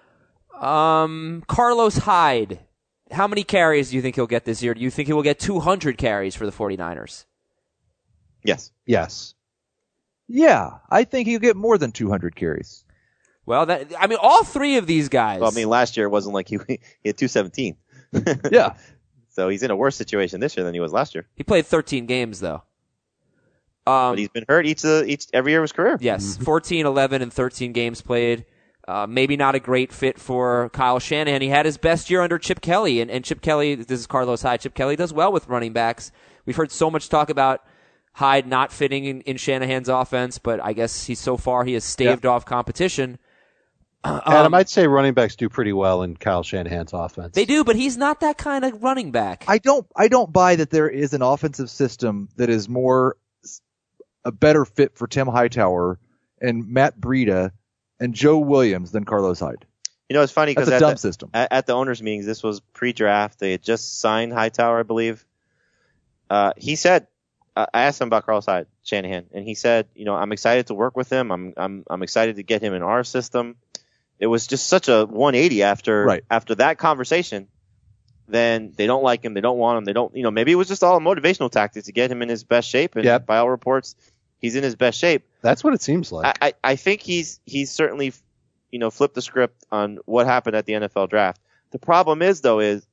Um, Carlos Hyde. How many carries do you think he'll get this year? Do you think he will get two hundred carries for the 49ers? Yes. yes. Yeah, I think he'll get more than two hundred carries. Well, that I mean, all three of these guys. Well, I mean, last year it wasn't like he he had two seventeen. Yeah. So he's in a worse situation this year than he was last year. he played thirteen games though. Um, But he's been hurt each of the, each every year of his career. Yes, fourteen, eleven, and thirteen games played. Uh, maybe not a great fit for Kyle Shanahan. He had his best year under Chip Kelly, and, and Chip Kelly, this is Carlos Hyde, Chip Kelly does well with running backs. We've heard so much talk about Hyde not fitting in, in Shanahan's offense, but I guess he's so far he has staved off competition. Adam, I'd say running backs do pretty well in Kyle Shanahan's offense. They do, but he's not that kind of running back. I don't I don't buy that there is an offensive system that is more a better fit for Tim Hightower and Matt Breida and Joe Williams than Carlos Hyde. You know, it's funny That's because a at, dumb the- system. at, at the owners' meetings, this was pre-draft. They had just signed Hightower, I believe. Uh, he said, uh, I asked him about Carlos Hyde, Shanahan, and he said, you know, I'm excited to work with him. I'm I'm I'm excited to get him in our system. It was just such a one eighty after Right. after that conversation. Then they don't like him. They don't want him. They don't, you know, maybe it was just all a motivational tactic to get him in his best shape. And Yep. by all reports, he's in his best shape. That's what it seems like. I, I, I think he's he's certainly, you know, flipped the script on what happened at the N F L draft. The problem is, though, is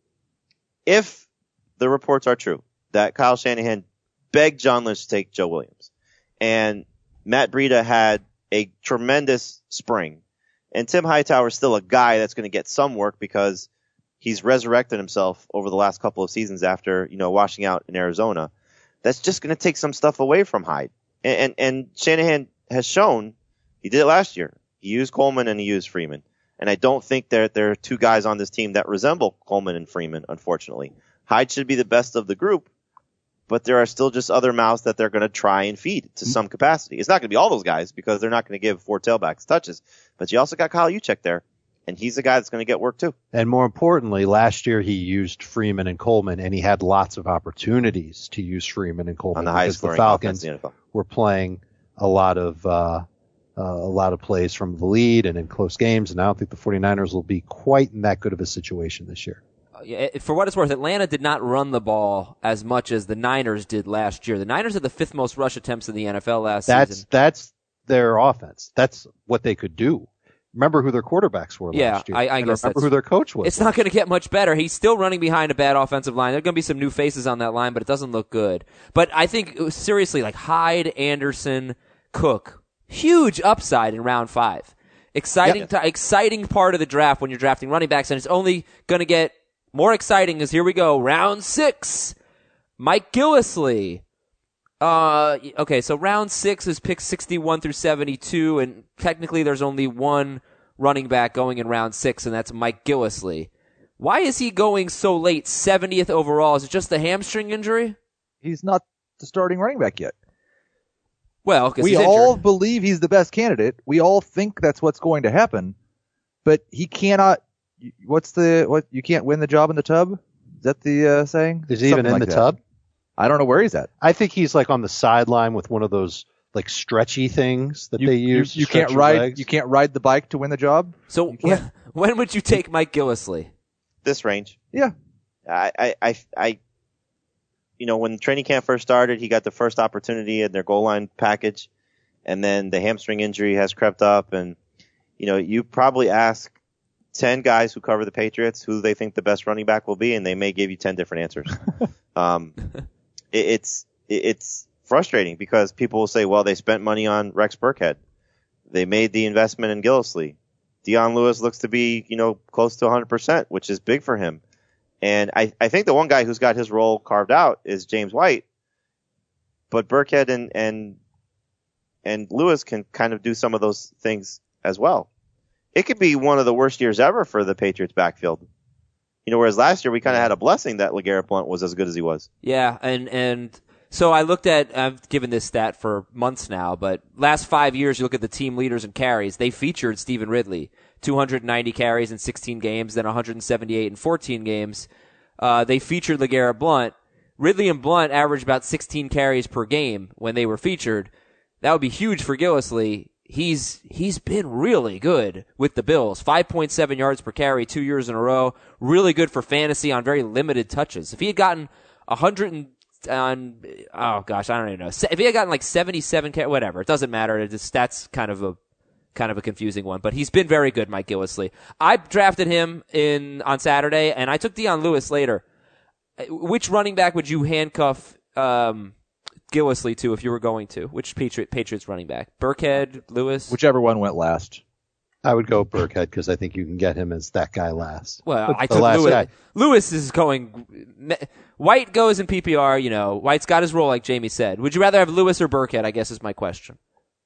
if the reports are true that Kyle Shanahan begged John Lynch to take Joe Williams, and Matt Breida had a tremendous spring, and Tim Hightower is still a guy that's going to get some work because he's resurrected himself over the last couple of seasons after, you know, washing out in Arizona. That's just going to take some stuff away from Hyde. And, and, and Shanahan has shown he did it last year. He used Coleman and he used Freeman. And I don't think there, there are two guys on this team that resemble Coleman and Freeman, unfortunately. Hyde should be the best of the group, but there are still just other mouths that they're going to try and feed to some capacity. It's not going to be all those guys because they're not going to give four tailbacks touches. But you also got Kyle Juszczyk there, and he's the guy that's going to get work too. And more importantly, last year he used Freeman and Coleman, and he had lots of opportunities to use Freeman and Coleman On the because highest the scoring Falcons offense in the N F L. were playing a lot of uh, uh, a lot of plays from the lead and in close games, and I don't think the 49ers will be quite in that good of a situation this year. Yeah, for what it's worth, Atlanta did not run the ball as much as the Niners did last year. The Niners had the fifth most rush attempts in the N F L last That's season. that's their offense. That's what they could do. Remember who their quarterbacks were Yeah, last year. I- I and guess remember that's- who their coach was. It's not going to get much better. He's still running behind a bad offensive line. There are going to be some new faces on that line, but it doesn't look good. But I think, seriously, like Hyde, Anderson, Cook, huge upside in round five. Exciting, Yep. t- exciting part of the draft when you're drafting running backs, and it's only going to get more exciting as here we go. Round six, Mike Gillislee. Uh, okay, so round six is pick sixty-one through seventy-two, and technically there's only one running back going in round six, and that's Mike Gillislee. Why is he going so late, seventieth overall? Is it just the hamstring injury? He's not the starting running back yet. Well, because We he's all injured. believe he's the best candidate. We all think that's what's going to happen, but he cannot. What's the what? You can't win the job in the tub. Is that the uh, saying? Is he even Something in like the that. tub? I don't know where he's at. I think he's like on the sideline with one of those like stretchy things that You, they you, use. to you stretch can't your ride. legs. You can't ride the bike to win the job. So You can't- when would you take Mike Gillislee? This range. Yeah. I, I, I, I, you know, when training camp first started, he got the first opportunity in their goal line package, and then the hamstring injury has crept up, and, you know, you probably ask ten guys who cover the Patriots who they think the best running back will be, and they may give you ten different answers. um, it, it's, it, it's frustrating because people will say, well, they spent money on Rex Burkhead. They made the investment in Gillislee. Dion Lewis looks to be, you know, close to one hundred percent, which is big for him. And I, I think the one guy who's got his role carved out is James White. But Burkhead and, and, and Lewis can kind of do some of those things as well. It could be one of the worst years ever for the Patriots backfield. You know, whereas last year we kind of had a blessing that LeGarrette Blount was as good as he was. Yeah, and and so I looked at, I've given this stat for months now, but last five years, you look at the team leaders in carries, they featured Stephen Ridley, two hundred ninety carries in sixteen games, then one hundred seventy-eight in fourteen games. Uh, they featured LeGarrette Blount. Ridley and Blount averaged about sixteen carries per game when they were featured. That would be huge for Gillislee. He's he's been really good with the Bills. five point seven yards per carry two years in a row. Really good for fantasy on very limited touches. If he had gotten one hundred on, oh gosh, I don't even know. If he had gotten like seventy-seven, whatever, it doesn't matter. It just, that's kind of a kind of a confusing one. But he's been very good, Mike Gillislee. I drafted him in on Saturday, and I took Dion Lewis later. Which running back would you handcuff um, Gillislee to if you were going to? Which Patriot, Patriots running back? Burkhead, Lewis? Whichever one went last. I would go Burkhead because I think you can get him as that guy last. Well, The I took last Lewis. guy. Lewis is going. White goes in P P R. You know, White's got his role, like Jamie said. Would you rather have Lewis or Burkhead? I guess is my question.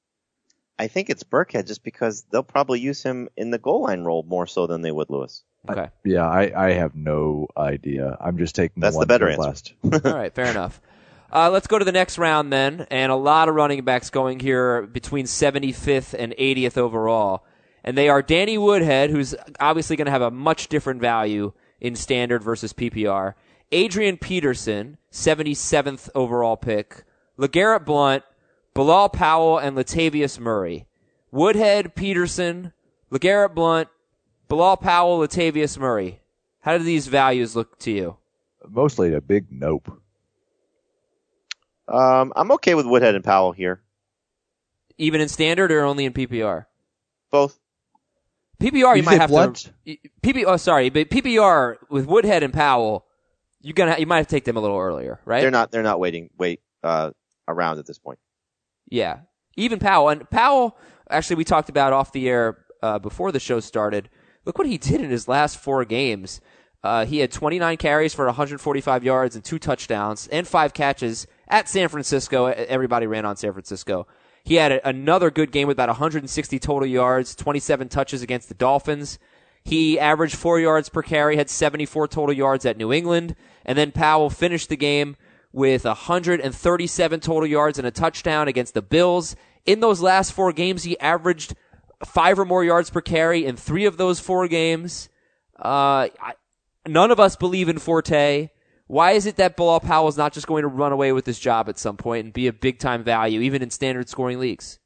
I think it's Burkhead just because they'll probably use him in the goal line role more so than they would Lewis. Okay. Yeah, I, I have no idea. I'm just taking That's the the one better that answer. went last. All right. Fair enough. Uh, let's go to the next round then, and a lot of running backs going here between seventy-fifth and eightieth overall. And they are Danny Woodhead, who's obviously going to have a much different value in standard versus P P R. Adrian Peterson, seventy-seventh overall pick. LeGarrette Blount, Bilal Powell, and Latavius Murray. Woodhead, Peterson, LeGarrette Blount, Bilal Powell, Latavius Murray. How do these values look to you? Mostly a big nope. Um, I'm okay with Woodhead and Powell here. Even in standard or only in P P R? Both. P P R, you, You might say have Blount? to. P P, oh, sorry, but P P R with Woodhead and Powell, you gonna you might have to take them a little earlier, right? They're not. They're not waiting. Wait uh, around at this point. Yeah, even Powell and Powell. Actually, we talked about off the air uh, before the show started. Look what he did in his last four games. Uh, he had twenty-nine carries for one hundred forty-five yards and two touchdowns and five catches at San Francisco. Everybody ran on San Francisco. He had a, another good game with about one hundred sixty total yards, twenty-seven touches against the Dolphins. He averaged four yards per carry, had seventy-four total yards at New England. And then Powell finished the game with one hundred thirty-seven total yards and a touchdown against the Bills. In those last four games, he averaged five or more yards per carry in three of those four games. Uh, I, none of us believe in Forte. Why is it that Bilal Powell is not just going to run away with this job at some point and be a big-time value, even in standard scoring leagues?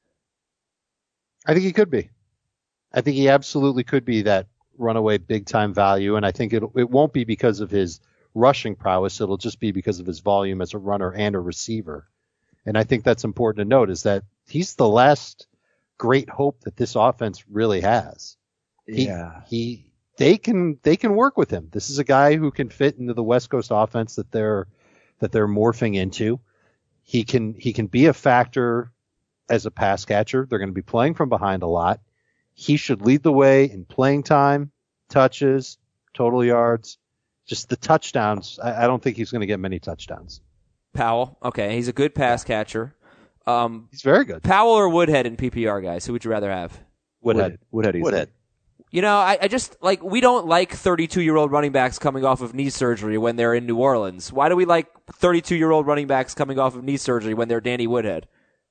I think he could be. I think he absolutely could be that runaway big-time value, and I think it it won't be because of his rushing prowess. It'll just be because of his volume as a runner and a receiver. And I think that's important to note, is that he's the last great hope that this offense really has. He, Yeah. He they can they can work with him. This is a guy who can fit into the West Coast offense that they're that they're morphing into. He can he can be a factor as a pass catcher. They're going to be playing from behind a lot. He should lead the way in playing time, touches, total yards, just the touchdowns. I, I don't think he's going to get many touchdowns. Powell, okay, he's a good pass catcher. Um, He's very good. Powell or Woodhead in P P R, guys? Who would you rather have? Woodhead. Woodhead. easily. Woodhead. You know, I, I just, like, we don't like thirty-two-year-old running backs coming off of knee surgery when they're in New Orleans. Why do we like thirty-two-year-old running backs coming off of knee surgery when they're Danny Woodhead?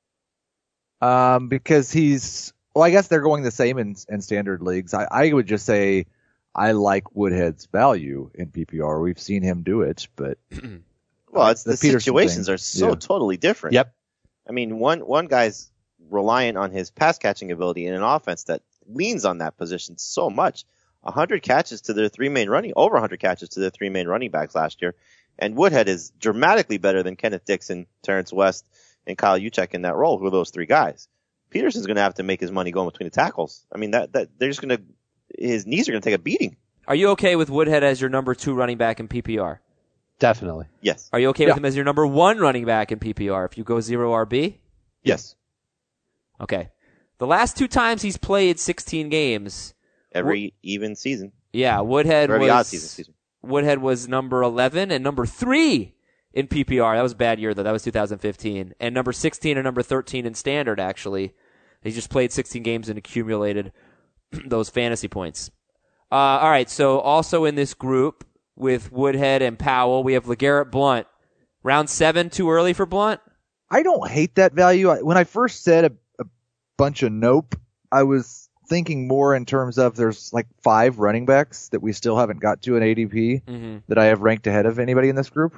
Um, because he's, well, I guess they're going the same in, in standard leagues. I, I would just say I like Woodhead's value in P P R. We've seen him do it, but Well, it's The the, Peterson situations thing. are so Yeah. totally different. Yep. I mean, one one guy's reliant on his pass catching ability in an offense that leans on that position so much. one hundred catches to their three main running, over one hundred catches to their three main running backs last year. And Woodhead is dramatically better than Kenneth Dixon, Terrence West, and Kyle Juszczyk in that role, who are those three guys. Peterson's going to have to make his money going between the tackles. I mean, that, that they're just going to, his knees are going to take a beating. Are you okay with Woodhead as your number two running back in P P R? Definitely. Yes. Are you okay Yeah. with him as your number one running back in P P R if you go zero R B? Yes. Okay. The last two times he's played sixteen games, Every even season. yeah, Woodhead Or every was odd season, excuse me. Woodhead was number eleven and number three in P P R. That was a bad year though. That was two thousand fifteen. And number sixteen and number thirteen in standard actually. He just played sixteen games and accumulated those fantasy points. Uh, all right, so also in this group with Woodhead and Powell, we have LeGarrette Blount. Round seven, too early for Blount? I don't hate that value. I- When I first said a, a bunch of nope, I was thinking more in terms of there's like five running backs that we still haven't got to in A D P Mm-hmm. that I have ranked ahead of anybody in this group.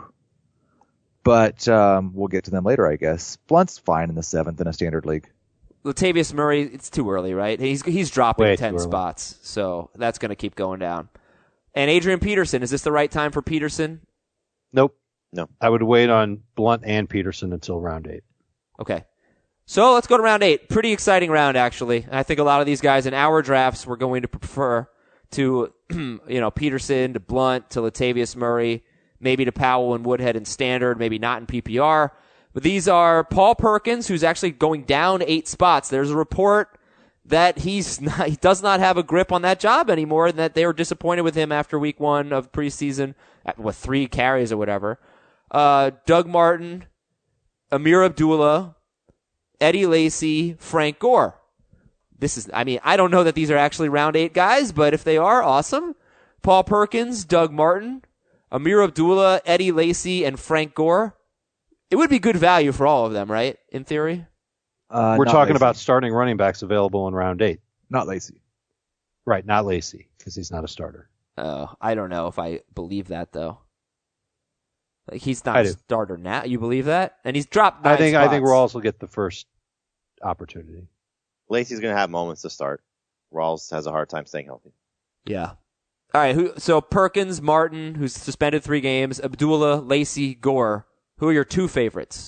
But um, we'll get to them later, I guess. Blunt's fine in the seventh in a standard league. Latavius Murray, it's too early, right? He's he's dropping Way ten too early. spots, so that's going to keep going down. And Adrian Peterson, is this the right time for Peterson? Nope. No. I would wait on Blount and Peterson until round eight. Okay. So let's go to round eight. Pretty exciting round, actually. I think a lot of these guys in our drafts we're going to prefer to, you know, Peterson, to Blount, to Latavius Murray, maybe to Powell and Woodhead in standard, maybe not in P P R. But these are Paul Perkins, who's actually going down eight spots. There's a report that he's not, he does not have a grip on that job anymore, and that they were disappointed with him after week one of preseason, at, what, three carries or whatever. Uh, Doug Martin, Amir Abdullah, Eddie Lacy, Frank Gore. This is, I mean, I don't know that these are actually round eight guys, but if they are, awesome. Paul Perkins, Doug Martin, Amir Abdullah, Eddie Lacy, and Frank Gore. it would be good value for all of them, right? In theory. Uh, We're not talking Lacy. about starting running backs available in round eight. not Lacy. Right, not Lacy, because he's not a starter. Oh, I don't know if I believe that though. Like he's not I a do. starter now. You believe that? And he's dropped nine I think I think spots. Rawls will get the first opportunity. Lacey's going to have moments to start. Rawls has a hard time staying healthy. Yeah. All right. Who? So Perkins, Martin, who's suspended three games, Abdullah, Lacy, Gore. Who are your two favorites?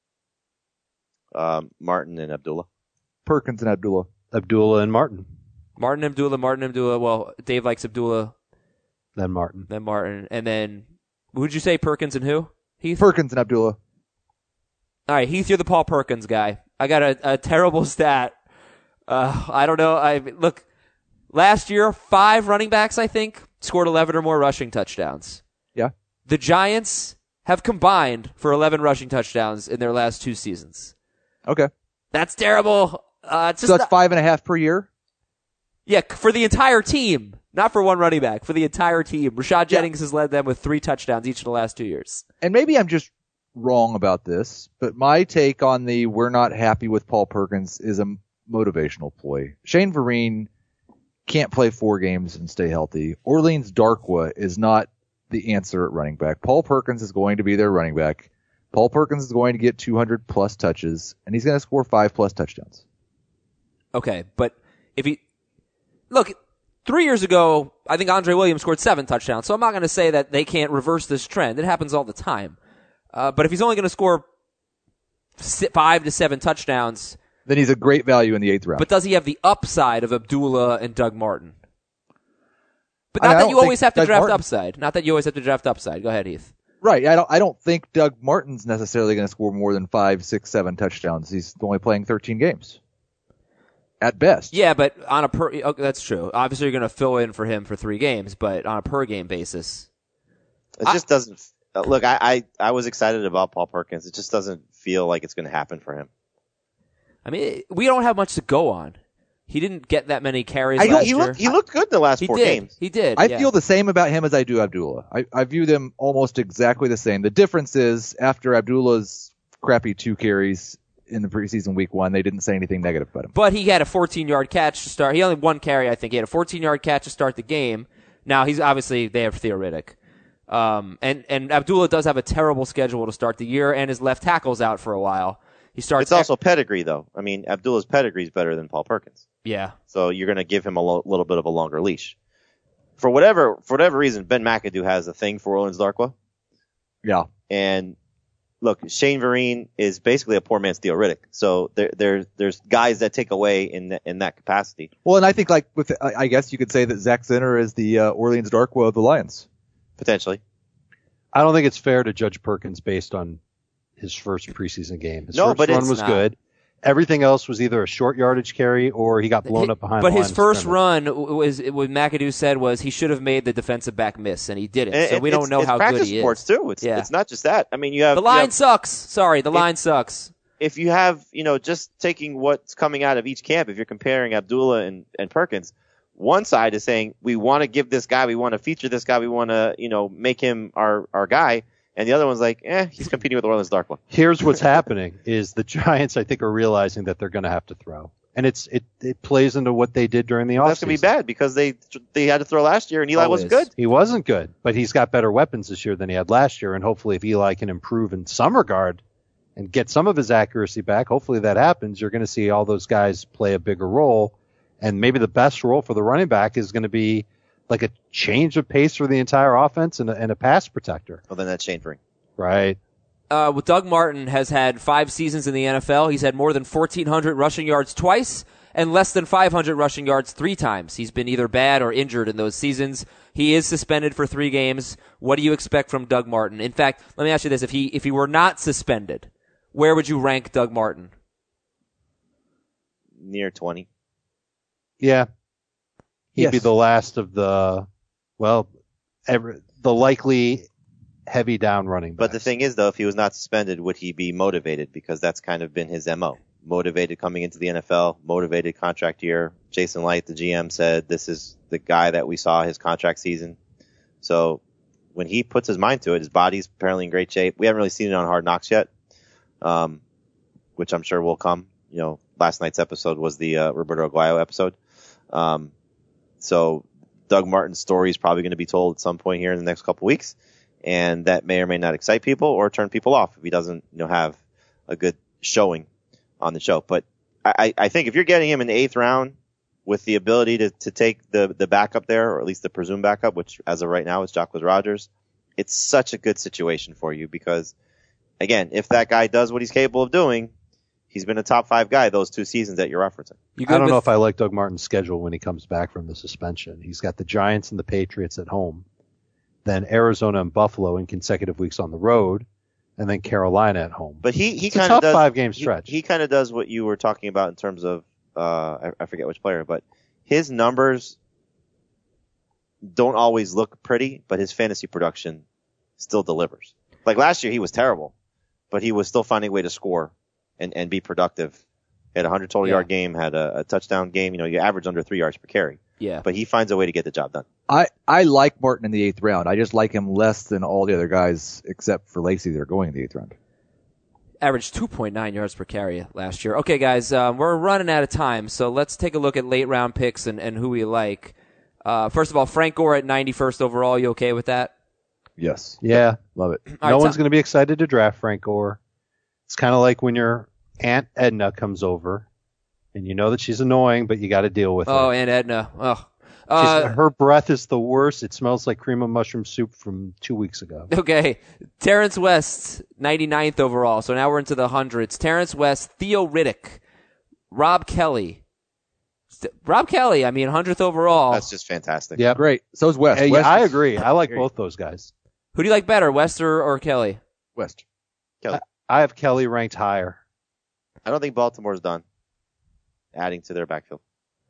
Um, Martin and Abdullah. Perkins and Abdullah. Abdullah and Martin, Martin, Abdullah, Martin, Abdullah. Well, Dave likes Abdullah, then Martin. then Martin, and then who'd you say? Perkins and who? Heath. Perkins and Abdullah. All right, Heath, you're the Paul Perkins guy. I got a, a terrible stat. Uh, I don't know. I look. Last year, five running backs, I think, scored eleven or more rushing touchdowns. Yeah. The Giants have combined for eleven rushing touchdowns in their last two seasons. Okay. That's terrible. Uh, it's just So that's not- five and a half per year? yeah, for the entire team, not for one running back, for the entire team. Rashad Jennings has led them with three touchdowns each of the last two years. And maybe I'm just wrong about this, but my take on the we're not happy with Paul Perkins is a motivational ploy. Shane Vereen can't play four games and stay healthy. Orleans Darkwa is not the answer at running back. Paul Perkins is going to be their running back. Paul Perkins is going to get two hundred plus touches, and he's going to score five plus touchdowns. Okay, but if he look three years ago, I think Andre Williams scored seven touchdowns. So I'm not going to say that they can't reverse this trend. It happens all the time. Uh, but if he's only going to score si- five to seven touchdowns, Then he's a great value in the eighth round. but does he have the upside of Abdullah and Doug Martin? But I- not I that don't you always think have to Doug draft Martin- upside. Not that you always have to draft upside. Go ahead, Heath. Right. I don't, I don't think Doug Martin's necessarily going to score more than five, six, seven touchdowns. He's only playing thirteen games. At best. Yeah, but on a per, okay, that's true. Obviously, you're going to fill in for him for three games, but on a per game basis, It just doesn't. Uh, look, I, I I was excited about Paul Perkins. It just doesn't feel like it's going to happen for him. I mean, we don't have much to go on. He didn't get that many carries I, last he year. looked he looked good in the last He four did. games. He did. I yeah. feel the same about him as I do Abdullah. I, I view them almost exactly the same. The difference is after Abdullah's crappy two carries in the preseason week one, they didn't say anything negative about him. But he had a fourteen-yard catch to start. He only one carry, I think. He had a fourteen-yard catch to start the game. Now he's obviously they have theoretic, um, and and Abdullah does have a terrible schedule to start the year, and his left tackle's out for a while. He starts. It's also pedigree, though. I mean, Abdullah's pedigree is better than Paul Perkins, yeah. so you're going to give him a lo- little bit of a longer leash. For whatever for whatever reason, Ben McAdoo has a thing for Orleans Darkwa, Yeah. and look, Shane Vereen is basically a poor man's Theo Riddick. So there, there, there's guys that take away in that, in that capacity. Well, and I think like with I I guess you could say that Zach Zinner is the uh, Orleans Darkwa of the Lions. Potentially. I don't think it's fair to judge Perkins based on his first preseason game. His No, first but run it's was not. good. Everything else was either a short yardage carry or he got blown He- up behind but the line his of first scrimmage. run was what McAdoo said was he should have made the defensive back miss, and he didn't. And so it- we don't it's- know it's how practice good he sports is. too. It's, Yeah. it's not just that. I mean, you have The you line have- sucks. Sorry, the It- line sucks. if you have, you know, just taking what's coming out of each camp, if you're comparing Abdullah and, and Perkins, one side is saying, we want to give this guy, we want to feature this guy, we want to, you know, make him our, our guy. And the other one's like, eh, he's competing with Orleans Darkwa. Here's what's happening is the Giants, I think, are realizing that they're going to have to throw. And it's it, it plays into what they did during the offseason. That's going to be bad because they they had to throw last year and Eli wasn't Always. good. He wasn't good, but he's got better weapons this year than he had last year. And hopefully if Eli can improve in some regard and get some of his accuracy back, hopefully that happens. You're going to see all those guys play a bigger role. And maybe the best role for the running back is going to be like a change of pace for the entire offense and a, and a pass protector. Well, then that's Shane Vereen. Right. Uh, with Doug Martin has had five seasons in the N F L. He's had more than fourteen hundred rushing yards twice and less than five hundred rushing yards three times. He's been either bad or injured in those seasons. He is suspended for three games. What do you expect from Doug Martin? In fact, let me ask you this. If he, if he were not suspended, where would you rank Doug Martin? Near twenty. Yeah. He'd Yes. be the last of the, well, ever, the likely heavy down running backs. But the thing is, though, if he was not suspended, would he be motivated? Because that's kind of been his M O. Motivated coming into the N F L, motivated contract year. Jason Light, the G M, said this is the guy that we saw his contract season. So when he puts his mind to it, his body's apparently in great shape. We haven't really seen it on Hard Knocks yet, um, which I'm sure will come. You know, last night's episode was the uh, Roberto Aguayo episode. Um, so Doug Martin's story is probably going to be told at some point here in the next couple weeks, and that may or may not excite people or turn people off if he doesn't, you know, have a good showing on the show. But I, I think if you're getting him in the eighth round with the ability to, to take the, the backup there, or at least the presumed backup, which as of right now is Jacquizz Rodgers, it's such a good situation for you because, again, if that guy does what he's capable of doing, he's been a top five guy those two seasons that you're referencing. You I don't with- know if I like Doug Martin's schedule when he comes back from the suspension. He's got the Giants and the Patriots at home, then Arizona and Buffalo in consecutive weeks on the road, and then Carolina at home. But he, he It's a kind of tough does five-game he- stretch. He, kind of does what you were talking about in terms of uh, I, I forget which player, but his numbers don't always look pretty, but his fantasy production still delivers. Like last year, he was terrible, but he was still finding a way to score and, and be productive. He had a hundred total Yeah. yard game, had a, a touchdown game. You know, you average under three yards per carry, Yeah. but he finds a way to get the job done. I, I like Martin in the eighth round. I just like him less than all the other guys except for Lacey that are going in the eighth round. Averaged two point nine yards per carry last year. Okay, guys, um, we're running out of time, so let's take a look at late round picks and, and who we like. Uh, first of all, Frank Gore at ninety-first overall. You okay with that? Yes. Yeah. Love it. All no right, one's Tom- going to be excited to draft Frank Gore. It's kind of like when your Aunt Edna comes over, and you know that she's annoying, but you got to deal with Oh, her. and Edna. Oh. She's- Uh, her breath is the worst. It smells like cream of mushroom soup from two weeks ago. Okay, Terrence West, ninety-ninth overall. So now we're into the hundreds. Terrence West, Theo Riddick, Rob Kelly. St- Rob Kelly, I mean, hundredth overall. That's just fantastic. Yeah, Great. So is West. Hey, West I is- agree. I like Great. both those guys. Who do you like better, West or, or Kelly? West. Kelly. I have Kelly ranked higher. I don't think Baltimore's done adding to their backfield.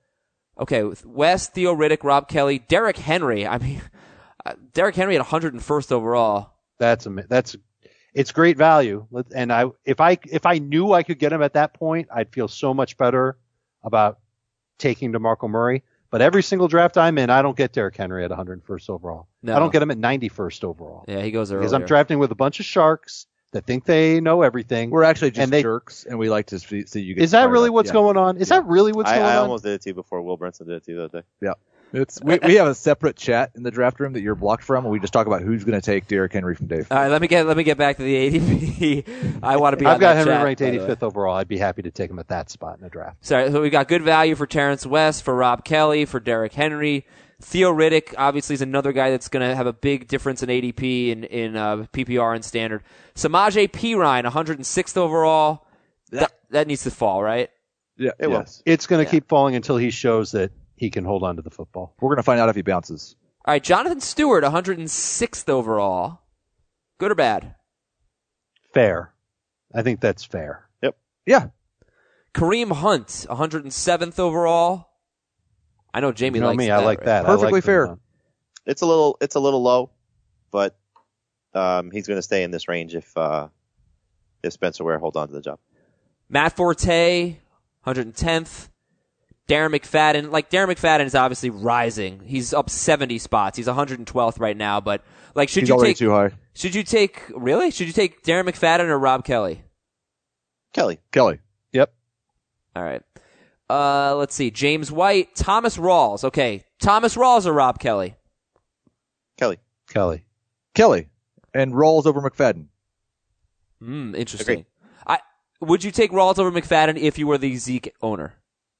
Okay, with West, Theo Riddick, Rob Kelly, Derrick Henry. I mean, uh, Derrick Henry at one hundred first overall. That's a that's it's great value. Let- And I if I if I knew I could get him at that point, I'd feel so much better about taking DeMarco Murray. But every single draft I'm in, I don't get Derrick Henry at one hundred first overall. No. I don't get him at ninety-first overall. Yeah, he goes earlier. Because I'm drafting with a bunch of sharks that think they know everything. We're actually just And they- jerks, and we like to see, see you get Is that fired really up. what's Yeah. going on? Is Yeah. that really what's I, going I on? almost did it to you before Will Brinson did it to you the other day. Yeah. It's we, we have a separate chat in the draft room that you're blocked from, and we just talk about who's going to take Derrick Henry from Dave. All right, let me get let me get back to the A D P. I want to be. I've on got that Henry chat, ranked by the way. eighty-fifth overall. I'd be happy to take him at that spot in a draft. Sorry, so we got good value for Terrence West, for Rob Kelly, for Derrick Henry. Theo Riddick, obviously, is another guy that's going to have a big difference in A D P and in, in uh, P P R and standard. Samaje Perine, one hundred sixth overall. That, that needs to fall, right? Yeah, It will. yes. It's going to Yeah. keep falling until he shows that he can hold on to the football. We're going to find out if he bounces. All right, Jonathan Stewart, one hundred sixth overall. Good or bad? Fair. I think that's fair. Yeah. Kareem Hunt, one hundred seventh overall. I know Jamie You know likes me, that. I like right? that. I Perfectly like fair. them. It's a little, it's a little low, but um, he's going to stay in this range if uh, if Spencer Ware holds on to the job. Matt Forte, one hundred tenth. Darren McFadden, like Darren McFadden is obviously rising. He's up seventy spots. He's one hundred twelfth right now, but like should He's you already take too high. should you take really? Should you take Darren McFadden or Rob Kelly? Kelly. Kelly. Yep. All right. Uh let's see. James White, Thomas Rawls. Okay. Thomas Rawls or Rob Kelly? Kelly. Kelly. Kelly. And rolls over McFadden. Hmm, interesting. Agreed. I would you take Rawls over McFadden if you were the Zeke owner?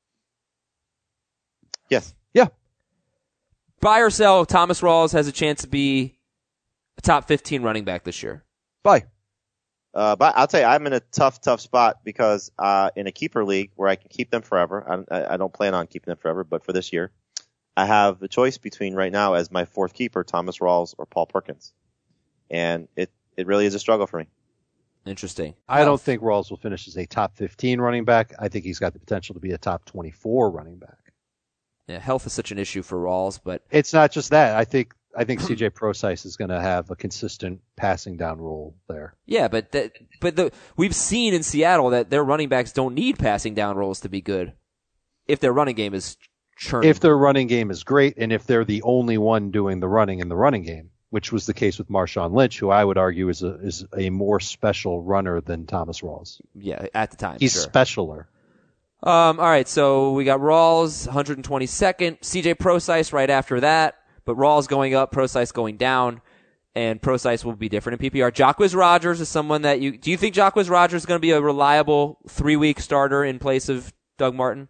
Yes. Yeah. Buy or sell, Thomas Rawls has a chance to be a top fifteen running back this year. Bye. Uh, but I'll tell you, I'm in a tough, tough spot because uh, in a keeper league where I can keep them forever, I, I don't plan on keeping them forever, but for this year, I have a choice between right now as my fourth keeper, Thomas Rawls or Paul Perkins. And it, it really is a struggle for me. Interesting. I don't think Rawls will finish as a top fifteen running back. I think he's got the potential to be a top twenty-four running back. Yeah, health is such an issue for Rawls, but It's not just that. I think I think C J Procise is going to have a consistent passing down role there. yeah, but that, but the we've seen in Seattle that their running backs don't need passing down roles to be good. If their running game is churning. If their running game is great, and if they're the only one doing the running in the running game, which was the case with Marshawn Lynch, who I would argue is a is a more special runner than Thomas Rawls. Yeah, at the time. He's sure. specialer. Um, all right, so we got Rawls, one hundred twenty-second, C J Prosise right after that, but Rawls going up, Prosise going down, and Prosise will be different in P P R. Jacquizz Rodgers is someone that you, do you think Jacquizz Rodgers is going to be a reliable three-week starter in place of Doug Martin?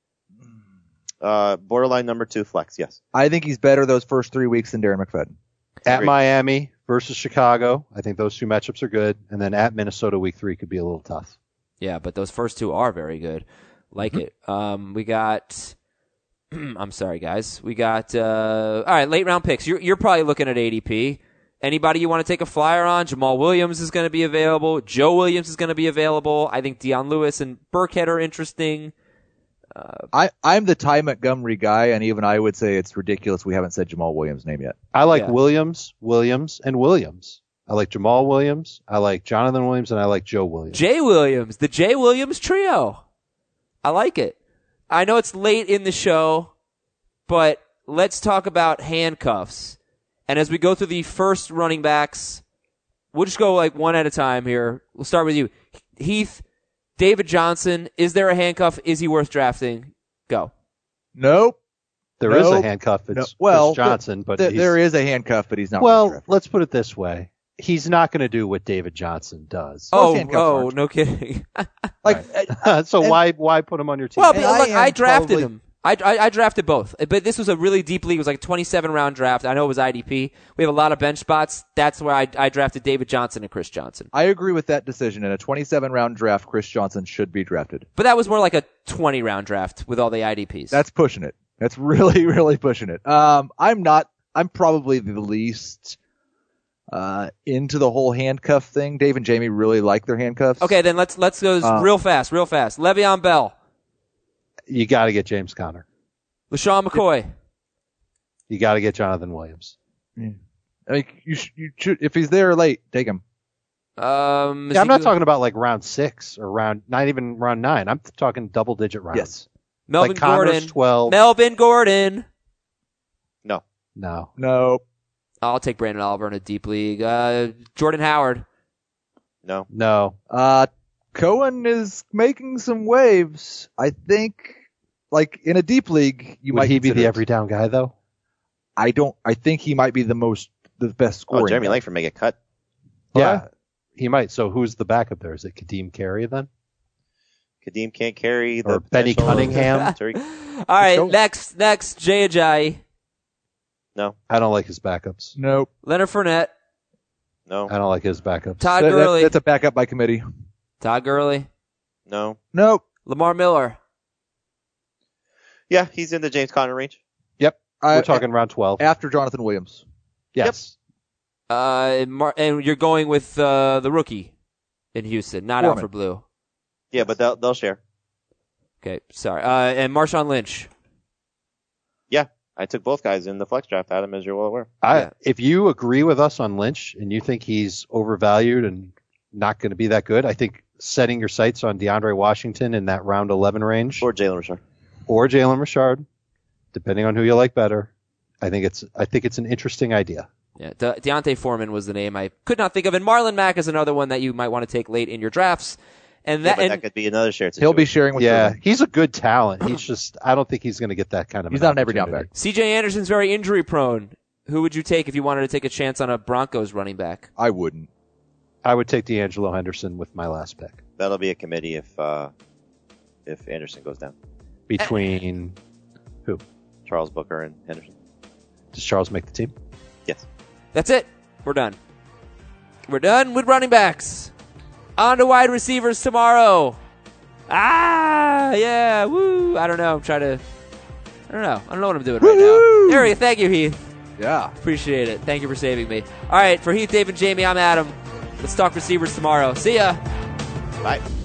Uh, borderline number two flex, yes. I think he's better those first three weeks than Darren McFadden. At Agreed. Miami versus Chicago, I think those two matchups are good. And then at Minnesota, week three could be a little tough. Yeah, but those first two are very good. Like Mm-hmm. it. Um, we got, I'm sorry, guys. We got, uh, all right, late round picks. You're, you're probably looking at A D P. Anybody you want to take a flyer on? Jamal Williams is going to be available. Joe Williams is going to be available. I think Deion Lewis and Burkhead are interesting. I, I'm the Ty Montgomery guy, and even I would say it's ridiculous we haven't said Jamal Williams' name yet. I like Yeah. Williams, Williams, and Williams. I like Jamal Williams. I like Jonathan Williams, and I like Joe Williams. Jay Williams, the Jay Williams trio. I like it. I know it's late in the show, but let's talk about handcuffs. And as we go through the first running backs, we'll just go like one at a time here. We'll start with you. Heath, David Johnson, is there a handcuff? Is he worth drafting? Go. Nope. There is a Nope. handcuff. It's No, well, Chris Johnson, but th- he's, there is a handcuff, but he's not. well, worth let's put it this way. He's not going to do what David Johnson does. Oh, handcuffs oh, aren't. no kidding. drafting. Like, so and- why why put him on your team? Well, And but I look, I, am drafted probably- him. I, I, I drafted both, but this was a really deep league. It was like a twenty-seven round draft. I know it was I D P. We have a lot of bench spots. That's where I, I drafted David Johnson and Chris Johnson. I agree with that decision. In a twenty-seven round draft, Chris Johnson should be drafted. But that was more like a twenty round draft with all the I D Ps. That's pushing it. That's really, really pushing it. Um, I'm not. I'm probably the least uh, into the whole handcuff thing. Dave and Jamie really like their handcuffs. okay. Then let's let's go Uh, real fast, real fast. Le'Veon Bell, You got to get James Conner. LaShawn McCoy. You got to get Jonathan Williams. Like you, sh- you should. If he's there late, take him. Um, Yeah, I'm not Ezekiel- talking about like round six or round, not even round nine. I'm talking double digit rounds. Yes. Melvin like Connor's Gordon. twelve. Melvin Gordon. No. No. No. I'll take Brandon Oliver in a deep league. Uh, Jordan Howard. No. No. Uh, Cohen is making some waves. I think, like in a deep league, you Would might he be consider the it. every down guy though? I don't. I think he might be the most, the best scoring. Oh, Jeremy guy. Langford may get cut. Yeah. He might. So who's the backup there? Is it Kadeem Carey then? Kadeem can't carry the Or Benny potential of Cunningham? Tariq. All right, go. next, next, Jay Ajayi, No. I don't like his backups. Nope. Leonard Fournette, No. I don't like his backups. Todd That- that- Gurley, that's a backup by committee. Todd Gurley, No. Nope. Lamar Miller. Yeah, he's in the James Conner range. Yep. I- We're talking round twelve. after Jonathan Williams. Yes. Uh, and, Mar- and you're going with uh, the rookie in Houston, not Foreman. Alfred Blue. Yeah, but they'll they'll share. Okay, sorry. Uh, and Marshawn Lynch. Yeah, I took both guys in the flex draft, Adam, as you're well aware. I, Yeah. If you agree with us on Lynch and you think he's overvalued and not going to be that good, I think setting your sights on DeAndre Washington in that round eleven range Or Jalen Richard. or Jalen Richard, depending on who you like better, I think it's I think it's an interesting idea. Yeah, De- Deontay Foreman was the name I could not think of, and Marlon Mack is another one that you might want to take late in your drafts. And Yeah, that, but and that could be another shared He'll situation. be sharing with. Yeah, Sherman. he's a good talent. He's just I don't think he's going to get that kind of. He's an not an every down opportunity. back. C J Anderson's very injury prone. Who would you take if you wanted to take a chance on a Broncos running back? I wouldn't. I would take D'Angelo Henderson with my last pick That'll be a committee if uh, if Anderson goes down. between who? Charles Booker and Henderson. Does Charles make the team? Yes. That's it. We're done. We're done with running backs. On to wide receivers tomorrow. Ah, yeah, woo. I don't know. I'm trying to. I don't know. I don't know what I'm doing right now. There we go. Thank you, Heath. Yeah. Appreciate it. Thank you for saving me. All right, for Heath, Dave, and Jamie, I'm Adam. Let's talk receivers tomorrow. See ya. Bye.